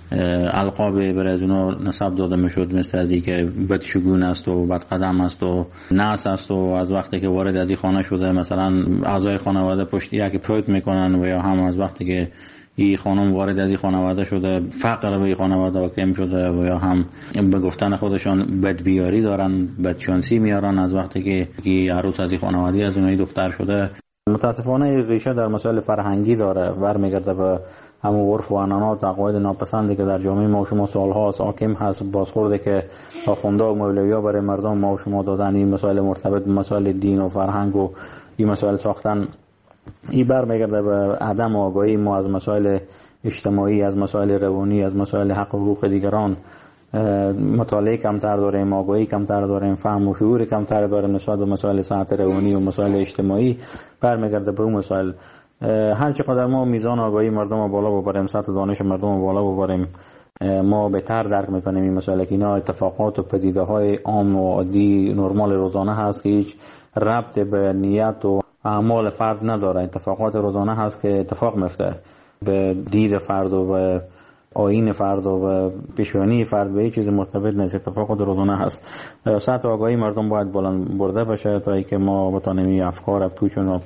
القاب برای از اونا نسب داده میشد، مثل از این که بدشگون است و بدقدم است و ناس است و از وقتی که وارد از این خانه شده مثلا اعضای خانواده پشت یکی پروت میکنن، و یا هم از وقتی که این خانم وارد از این خانواده شده فقر به این خانواده واقع شده، و یا هم به گفتن خودشان بدبیاری دارن، بدشانسی میارن از وقتی که عروس از این خانواده از اونایی دختر شده. متاسفانه ریشه در مسائل فرهنگی داره، برمیگرده به همون عرف و عنعنات و عقاید ناپسندی که در جامعه ما و شما سالها حاکم هست. بازخورده که آخونده و مولوی‌ها برای مردم ما و شما دادن، این مسائل مرتبط به مسائل دین و فرهنگ و این مسائل ساختن، این برمیگرده به عدم آگاهی ما از مسائل اجتماعی، از مسائل روانی، از مسائل حق و حقوق دیگران. مطالعه کمتر داریم، آگاهی کمتر داریم، فهم و شعور کمتر داریم نسبت به مسائل صحت روانی و مسائل اجتماعی. برمیگرده به اون مسائل. هر چقدر ما میزان آگاهی مردم رو بالا ببریم، سطح دانش مردم رو بالا ببریم، ما بهتر درک میکنیم این مسائل که اینا اتفاقات و پدیده های عام و عادی نرمال روزانه هست که هیچ ربط به نیت و اعمال فرد نداره. اتفاقات روزانه هست که اتفاق میفته به دید فرد و به آیین فرد و به پیشانی فرد، به هیچ چیز مرتبط نیست، اتفاقات روزانه هست. سطح آگاهی مردم باید بلند برده بشه تا اینکه ما بتونیم افکار پوچ و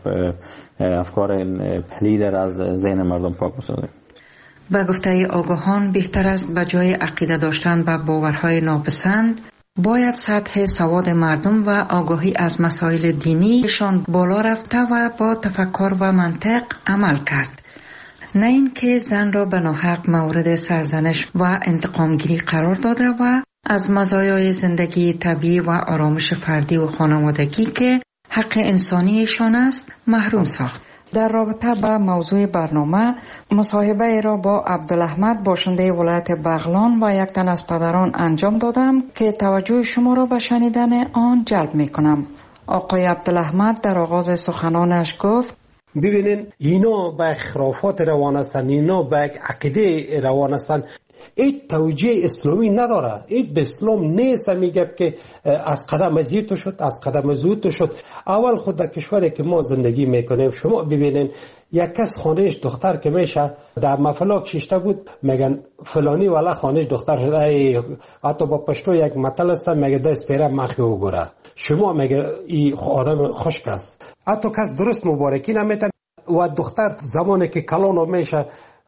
افکار پلید از ذهن مردم پاک بسازیم. به گفته آگاهان، بهتر است به جای عقیده داشتن و باورهای ناپسند باید سطح سواد مردم و آگاهی از مسائل دینیشان بالا رفته و با تفکر و منطق عمل کرد، نه اینکه زن را به ناحق مورد سرزنش و انتقامگیری قرار داده و از مزایای زندگی طبیعی و آرامش فردی و خانوادگی که حق انسانیشان است محروم ساخت. در رابطه با موضوع برنامه مصاحبه را با عبدالاحمد باشنده ولایت بغلان و یک تن از پدران انجام دادم که توجه شما را به شنیدن آن جلب می کنم. آقای عبدالاحمد در آغاز سخنانش گفت: ببینین اینا به خرافات روان هستن، اینا به عقیده روان هستن. این توجیه اسلامی نداره، این به اسلام نیست. میگه که از قدم ازی تو شد، از قدم ازو تو شد. اول خود در کشوری که ما زندگی میکنیم شما ببینین یک کس خانهش دختر که میشه در مفلاک شیشته بود میگن فلانی والا خانهش دختر شده. حتی با پشتو یک مطل است میگه دست پیره مخی وګوره. شما میگه این آدم خشک است. حتی کس درست مبارکی نمیتن. و دختر زمانی که کلان میشه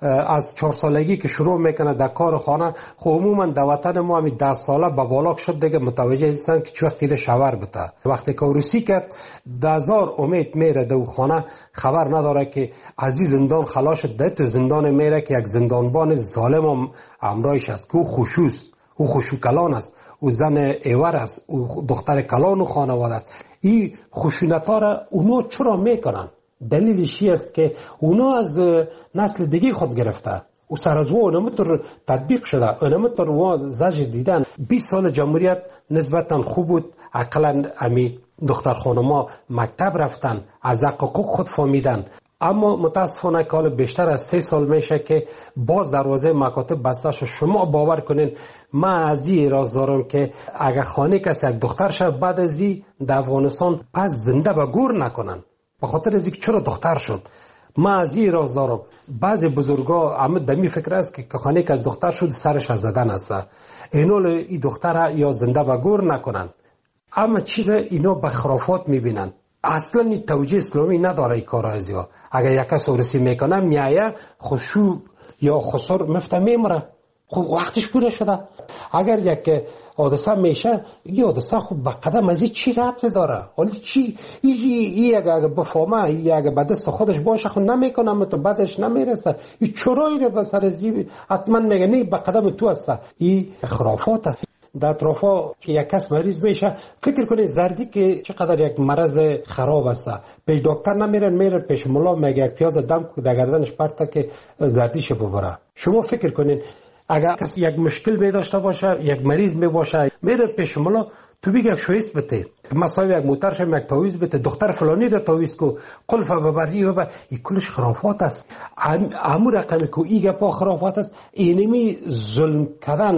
از 4 سالگی که شروع میکنه در کار خانه، خب عموما در وطن ما همین 10 ساله به بالاک شد دیگه متوجه هستن که چه وقتی شاور بده. وقتی که روسی کرد 10,000 امید میره در خانه، خبر نداره که از این زندان خلاص شد، در تو زندان میره که یک زندانبان ظالم هم همراهش است که او خوشوست، او خوشو کلان است، او زن ایور است، او دختر کلان و خانواده است. این خشونت‌ها را اونا چرا میکنن؟ دلیلش است که اونا از نسل دیگه خود گرفته و سر از اونمتر تطبیق شده. اونمتر و زج دیدن 20 سال جمهوریت نسبتا خوب بود. اقلا امی دختر خانما مکتب رفتن، از حقوق خود فهمیدن. اما متاسفانه که بیشتر از 3 سال میشه که باز دروازه مکاتب بسته شد. شما باور کنین من از این راز دارم که اگه خانه کسی یک دختر شد بعد از این در افغانستان پس زنده به گور نکنن به خاطر از اینکه چرا دختر شد. من از این راز دارم بعضی بزرگا همه دمی فکر است که خانه که از دختر شد سرش از زدن است. اینو این دختر یا زنده به گور نکنن. اما چیز اینا به خرافات میبینن. اصلا این توجیه اسلامی نداره این کار از یا. اگر یک کس ورسی میکنه میایه خشوع یا خسر مفته میمره. خب وقتش پوره شده. اگر یک حادثه میشه این حادثه خب به قدم از این چی ربط داره؟ حالا چی این اگر بفهمه این اگر به دست خودش باشه خب نمیکنه تو بعدش نمیرسه. این چرایی رو به سر زی حتما میگه نه به قدم تو هسته. این خرافات است. در اطرافا که یک کس مریض میشه فکر کنید زردی که چقدر یک مرض خراب است. پیش دکتر نمیرن پیش ملا میگه یک پیاز دم در گردنش پرته که زردیش ببره. شما فکر کنید اگر کسی یک مشکل می داشته باشه، یک مریض می باشه، میره پیش ملا تو بگه یک شویست بده، مثلا یک موترش یک تاویز بده، دختر فلانی را تاویز کو، قلف ببری و این کلش خرافات است. امو رقمی که این گپا خرافات است. اینمی ظلم کردن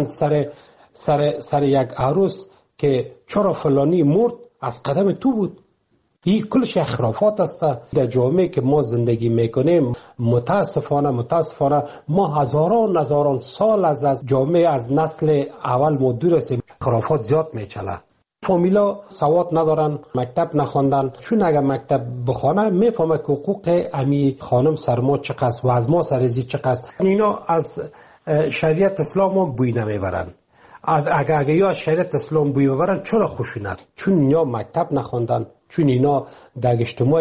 سر یک عروس که چرا فلانی مرد از قدم تو بود. این کلش خرافات است. در جامعه که ما زندگی میکنیم متاسفانه ما هزاران سال از جامعه از نسل اول ما دور هستیم. خرافات زیاد میچله. فامیلا سواد ندارن، مکتب نخواندن. چون اگر مکتب بخوانه میفهمه که حقوق امی خانم سر ما چقدر و از ما سرزی چقدر. اینا از شریعت اسلام هم بوی نمیبرن. اگر یا شریعت اسلام بوی ببرن چرا خشونت؟ چون اینا مکتب نخواندن، چون اینا در اجتماع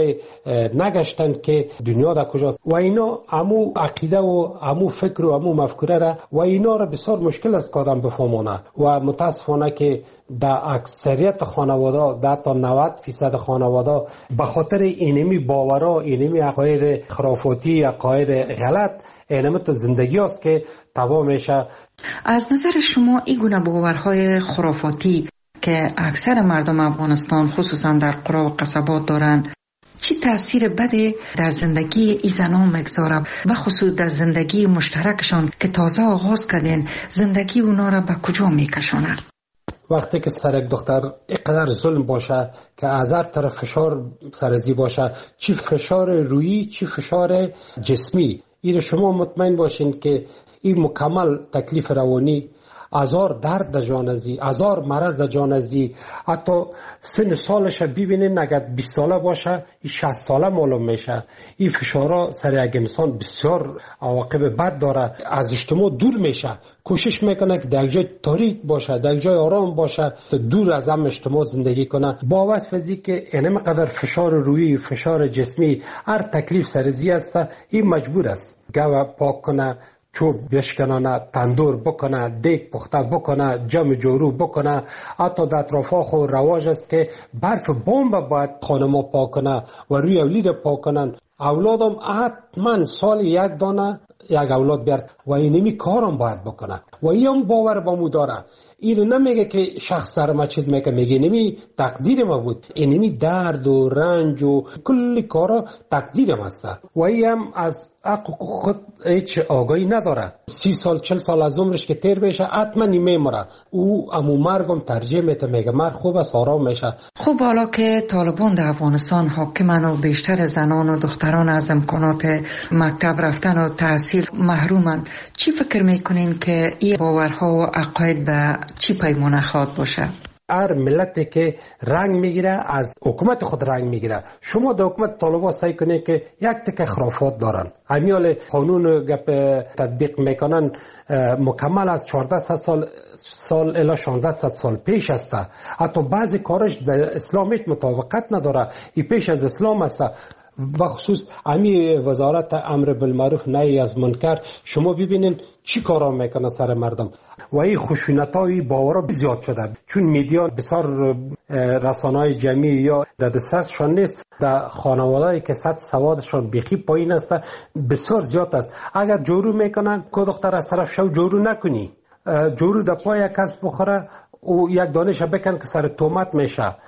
نگشتن که دنیا در کجاست و اینا همو عقیده و همو فکر و همو مفکوره را و اینا را بسیار مشکل است که آدم بفهمونه. و متاسفانه که در اکثریت خانواده در تا 90% خانواده به خاطر اینمی باورا، اینمی عقاید خرافاتی، عقاید غلط، اینمی تو زندگی است که تباه میشه. از نظر شما این گونه باورهای خرافاتی که اکثر مردم افغانستان خصوصا در قرا و قصبات دارن چی تأثیر بدی در زندگی این زنان مگذاره و خصوص در زندگی مشترکشان که تازه آغاز کردین زندگی اونا را به کجا میکشانه؟ وقتی که سر یک دختر اینقدر ظلم باشه که از هر طرف فشار سرزی باشه، چی فشار روحی چی فشار جسمی، این شما مطمئن باشین که این مکمل تکلیف روانی، هزار درد در جان ازی، هزار مرض در جان ازی. حتی سن سالش ببینین اگر 20 ساله باشه این 60 ساله معلوم میشه. این فشارها سر یک انسان بسیار عواقب بد داره. از اجتماع دور میشه، کوشش میکنه که در جای تاریک باشه، در جای آرام باشه، دور از هم اجتماع زندگی کنه. با واسه که اینم قدر فشار روحی، فشار جسمی، هر تکلیف سرزی است، این مجبور است گاو پاک کنه، چوب بشکنانه، تندور بکنه، دیگ پخته بکنه، جمع جورو بکنه. حتی در اطرافا خو رواج است که برف بمب باید خانما پاک کنه و روی اولید پاک کنن. اولادم حتما سال یک دانه یک اولاد بیارد و اینمی کارم باید بکنه و این باور با مو داره. اینو نمیگه که شخص سر ما چیز میگه، میگه نمی تقدیر ما بود، اینمی درد و رنج و کلی کارا تقدیرم هسته و این هم از حقوق خود هیچ آگاهی نداره. 30 سال 40 سال از عمرش که تیر بشه حتما میمره. او امو مرگم ترجیح میده، میگه مرگ خوب است، آرام میشه. خب حالا که طالبان در افغانستان حاکمن و بیشتر زنان و دختران از امکانات مکتب رفتن و تحصیل محرومن، چی فکر میکنین که این باورها و عقاید به چی پیمانه خواد باشه؟ هر ملتی که رنگ میگیره از حکومت خود رنگ میگیره. شما در حکومت طالبان سعی کنید که یک تک خرافات دارن، همیال قانون گپ تطبیق میکنن مکمل از 1400 سال الی 1600 سال پیش است. حتی بعضی کارش به اسلام هیچ مطابقت نداره، این پیش از اسلام است. بخصوص امی وزارت امر بالمعروف نهی از منکر شما ببینین چی کارا میکنه سر مردم و این خشونت‌های باورا زیاد شده، چون میدیا بسیار رسانه‌های جمعی یا در دسترسشان نیست. در خانواده‌ای که سطح سوادشان بیخی پایین است بسیار زیاد است. اگر جورو میکنن که دختر از طرف شو جورو نکنی، جورو در پای کس بخوره او یک دانش بکن که سر تومت میشه.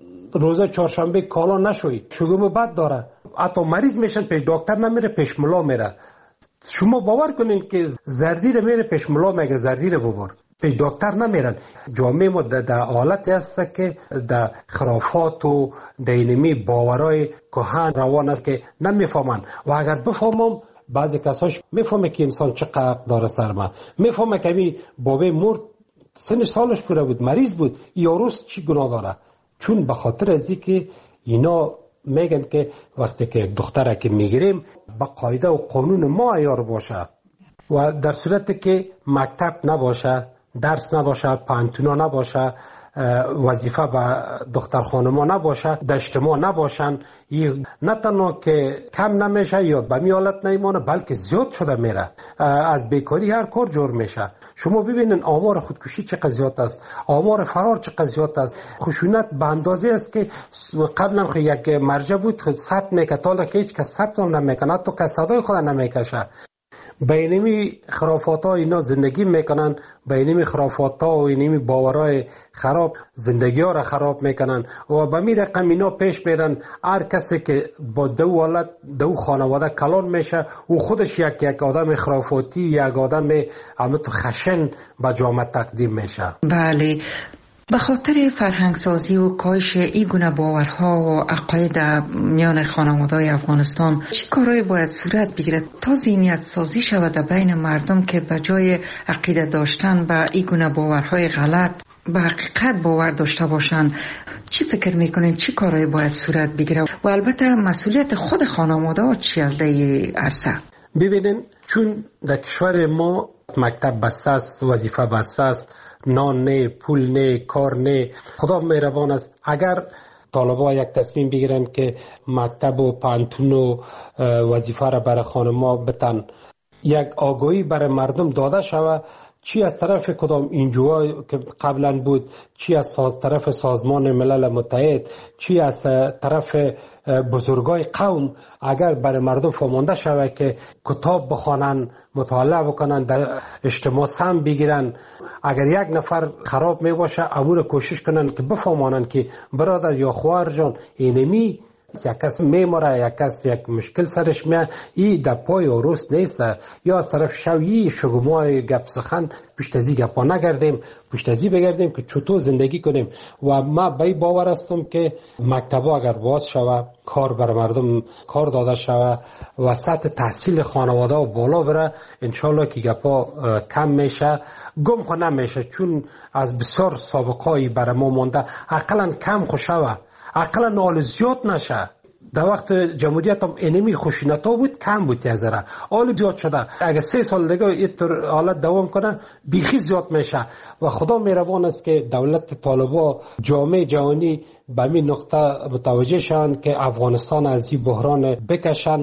روز چهارشنبه کالا نشوی، شگم بد داره، حتی مریض میشن پیش دکتر نمیره، پیش ملا میره. شما باور کنین که زردی رو میره پیش ملا میگه زردی رو ببر، پیش دکتر نمیرن. جامعه ما در حالتی هست که در خرافات و دینمی باورای کهن روان است که نمیفهمن و اگر بفهمم بعضی کساش میفهمه که انسان چقدر داره سر ما، میفهمه که می بابه مرد سن سالش پوره بود، مریض بود، یاروس چی گناه داره. چون به خاطر از اینکه اینا میگن که وقتی که دختره که میگیریم با قاعده و قانون ما عیار باشه و در صورتی که مکتب نباشه، درس نباشه، پانتونا نباشه، وظیفه به دختر خانما نباشه، در اجتماع نباشن، نه تنها که کم نمیشه یا به می حالت نیمانه بلکه زیاد شده میره. از بیکاری هر کار جور میشه. شما ببینین آمار خودکشی چقدر زیاد است، آمار فرار چقدر زیاد است. خشونت به اندازه است که قبلا یک مرجع بود ثبت میکرد، حالا که هیچ کس ثبت نمیکنه، حتی که صدای خود نمیکشه. بینمی خرافات ها اینا زندگی میکنن، بینمی خرافات ها و اینمی باورای خراب زندگی ها را خراب میکنن و به می رقم اینا پیش میرن. هر کسی که با دو حالت دو خانواده کلان میشه و خودش یک آدم خرافاتی، یک آدم همت خشن به جامعه تقدیم میشه. بله، به خاطر فرهنگ سازی و کاهش این گونه باورها و عقاید میان خانواده‌های افغانستان چه کارهایی باید صورت بگیرد تا ذهنیت سازی شود بین مردم که به جای عقیده داشتن به این گونه باورهای غلط به حقیقت باور داشته باشند؟ چی فکر میکنین چی کارهایی باید صورت بگیرد و البته مسئولیت خود خانواده چی از این عرصه؟ ببینین، چون در کشور ما مکتب بسته است، وظیفه بسته است، نان نه، پول نه، کار نه. خدا مهربان است اگر طالبا یک تصمیم بگیرن که مکتب و پانتون و وظیفه را برای خانما بتن، یک آگاهی برای مردم داده شود، چی از طرف کدام اینجوها که قبلا بود، چی از طرف سازمان ملل متحد، چی از طرف بزرگای قوم، اگر برای مردم فهمانده شود که کتاب بخوانن، مطالعه بکنن، در اجتماع سهم بگیرن، اگر یک نفر خراب می باشه امور کوشش کنن که بفهمانن که برادر یا خواهر جان اینمی یک کس میماره، یک کس یک مشکل سرش میاد، این در پای و روست نیست. یا از طرف شویی شگمای گپ سخن پشتازی گپا نگردیم، پشتازی بگردیم که چطور زندگی کنیم. و ما به باور هستم که مکتبا اگر باز شود، کار بر مردم کار داده شود و سطح تحصیل خانواده و بالا بره، انشالله که گپا کم میشه، گم خو نمیشه. چون از بسیار سابقایی بر ما مونده، اقلا کم خو شود، اقلا نال زیاد نشه. در وقت جمهوریت هم اینمی خشونت ها بود، کم بود تیزره، حال زیاد شده. اگر 3 سال دیگه این حالت دوام کنه بیخی زیاد میشه. و خدا مهربان است که دولت طالبا، جامعه جهانی به این نقطه متوجه شن که افغانستان از این بحران بکشن.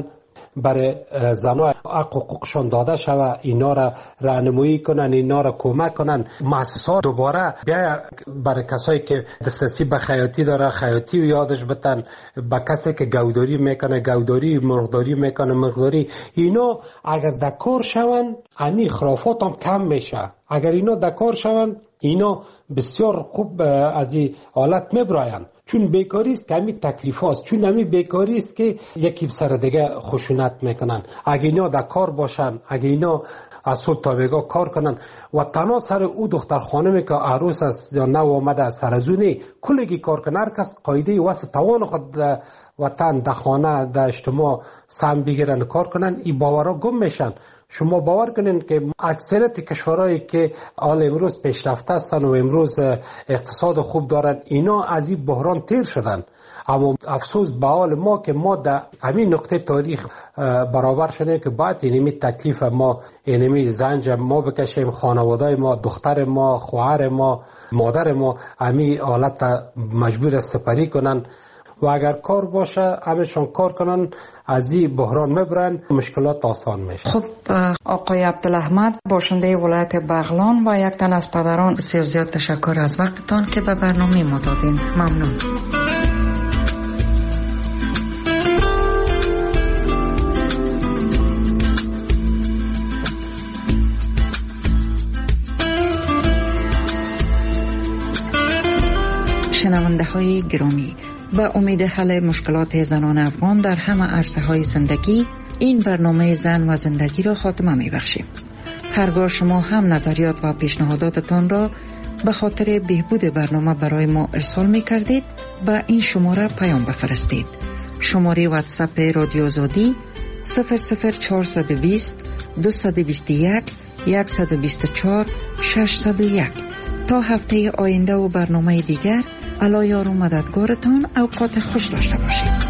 برای زنها حقوقشان داده شوه، اینا را راهنمایی کنن، اینا را کمک کنن. مؤسسات دوباره بیا برای کسایی که دسترسی به خیاطی داره خیاطی و یادش بتن، به کسی که گوداری میکنه گوداری، مرغداری میکنه مرغداری. اینا اگر دکار شون انی خرافات هم کم میشه. اگر اینا دکار شون اینا بسیار خوب از این حالت میبراین. چون بیکاری است که همین تکلیف هاست، چون همین بیکاری است که یکی سر دیگه خشونت میکنن. اگه اینا در کار باشن، اگه اینا از صبح تا بیگاه کار کنن و تنها سر او دختر خانمی که عروس است یا نو آمده سر از اونه کلگی کار کنه، هر کس قایده واسه توان خود وطن در خانه در اجتماع سهم بگیرن کار کنن، این باورها گم میشن. شما باور کنین که اکثریت کشورهایی که حال امروز پیشرفته هستن و امروز اقتصاد خوب دارن اینا از این بحران تیر شدن. اما افسوس به حال ما که ما در همین نقطه تاریخ برابر شدیم که باید اینمی تکلیف ما، اینمی زنج ما بکشیم، خانواده ما، دختر ما، خواهر ما، مادر ما همی حالت مجبور سپری کنن و اگر کار باشه همشون کار کنن، از این بحران میبرن، مشکلات آسان میشه. خب آقای عبدالاحمد باشنده ولایت بغلان و یک تن از پدران، بسیار زیاد تشکر از وقتتان که به برنامه ما دادین. ممنون. شنونده های گرامی، به امید حل مشکلات زنان افغان در همه عرصه های زندگی، این برنامه زن و زندگی را خاتمه می بخشیم. هرگاه شما هم نظریات و پیشنهاداتتان را به خاطر بهبود برنامه برای ما ارسال می کردید، به این شماره پیام بفرستید. شماره واتساپ رادیو آزادی 00420 221 124 601. تا هفته آینده و برنامه دیگر، الله یار و مددگارتان. اوقات خوش داشته باشید.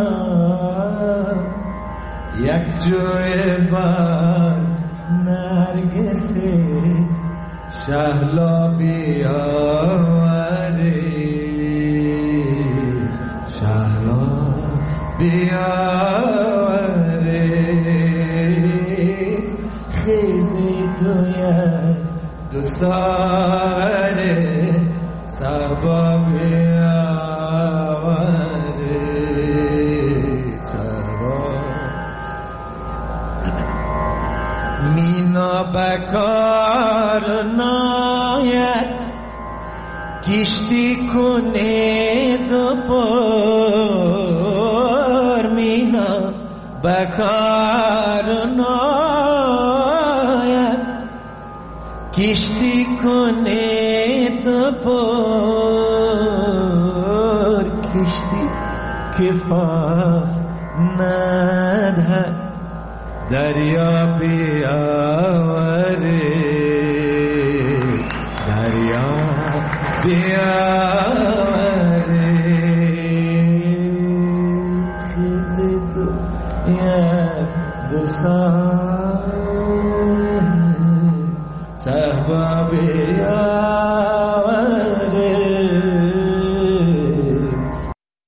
یک جوی باد نرگس شهلا بیاوری شهلا بیاوری خیزی توی دوستاره سبا بیاوری سبا مینا بکار ناید کشتی کنه دو پر مینا بکار ناید کشتی کنه دو پر کشتی کفاف ندهد دریا بیاوری دریا بیاوری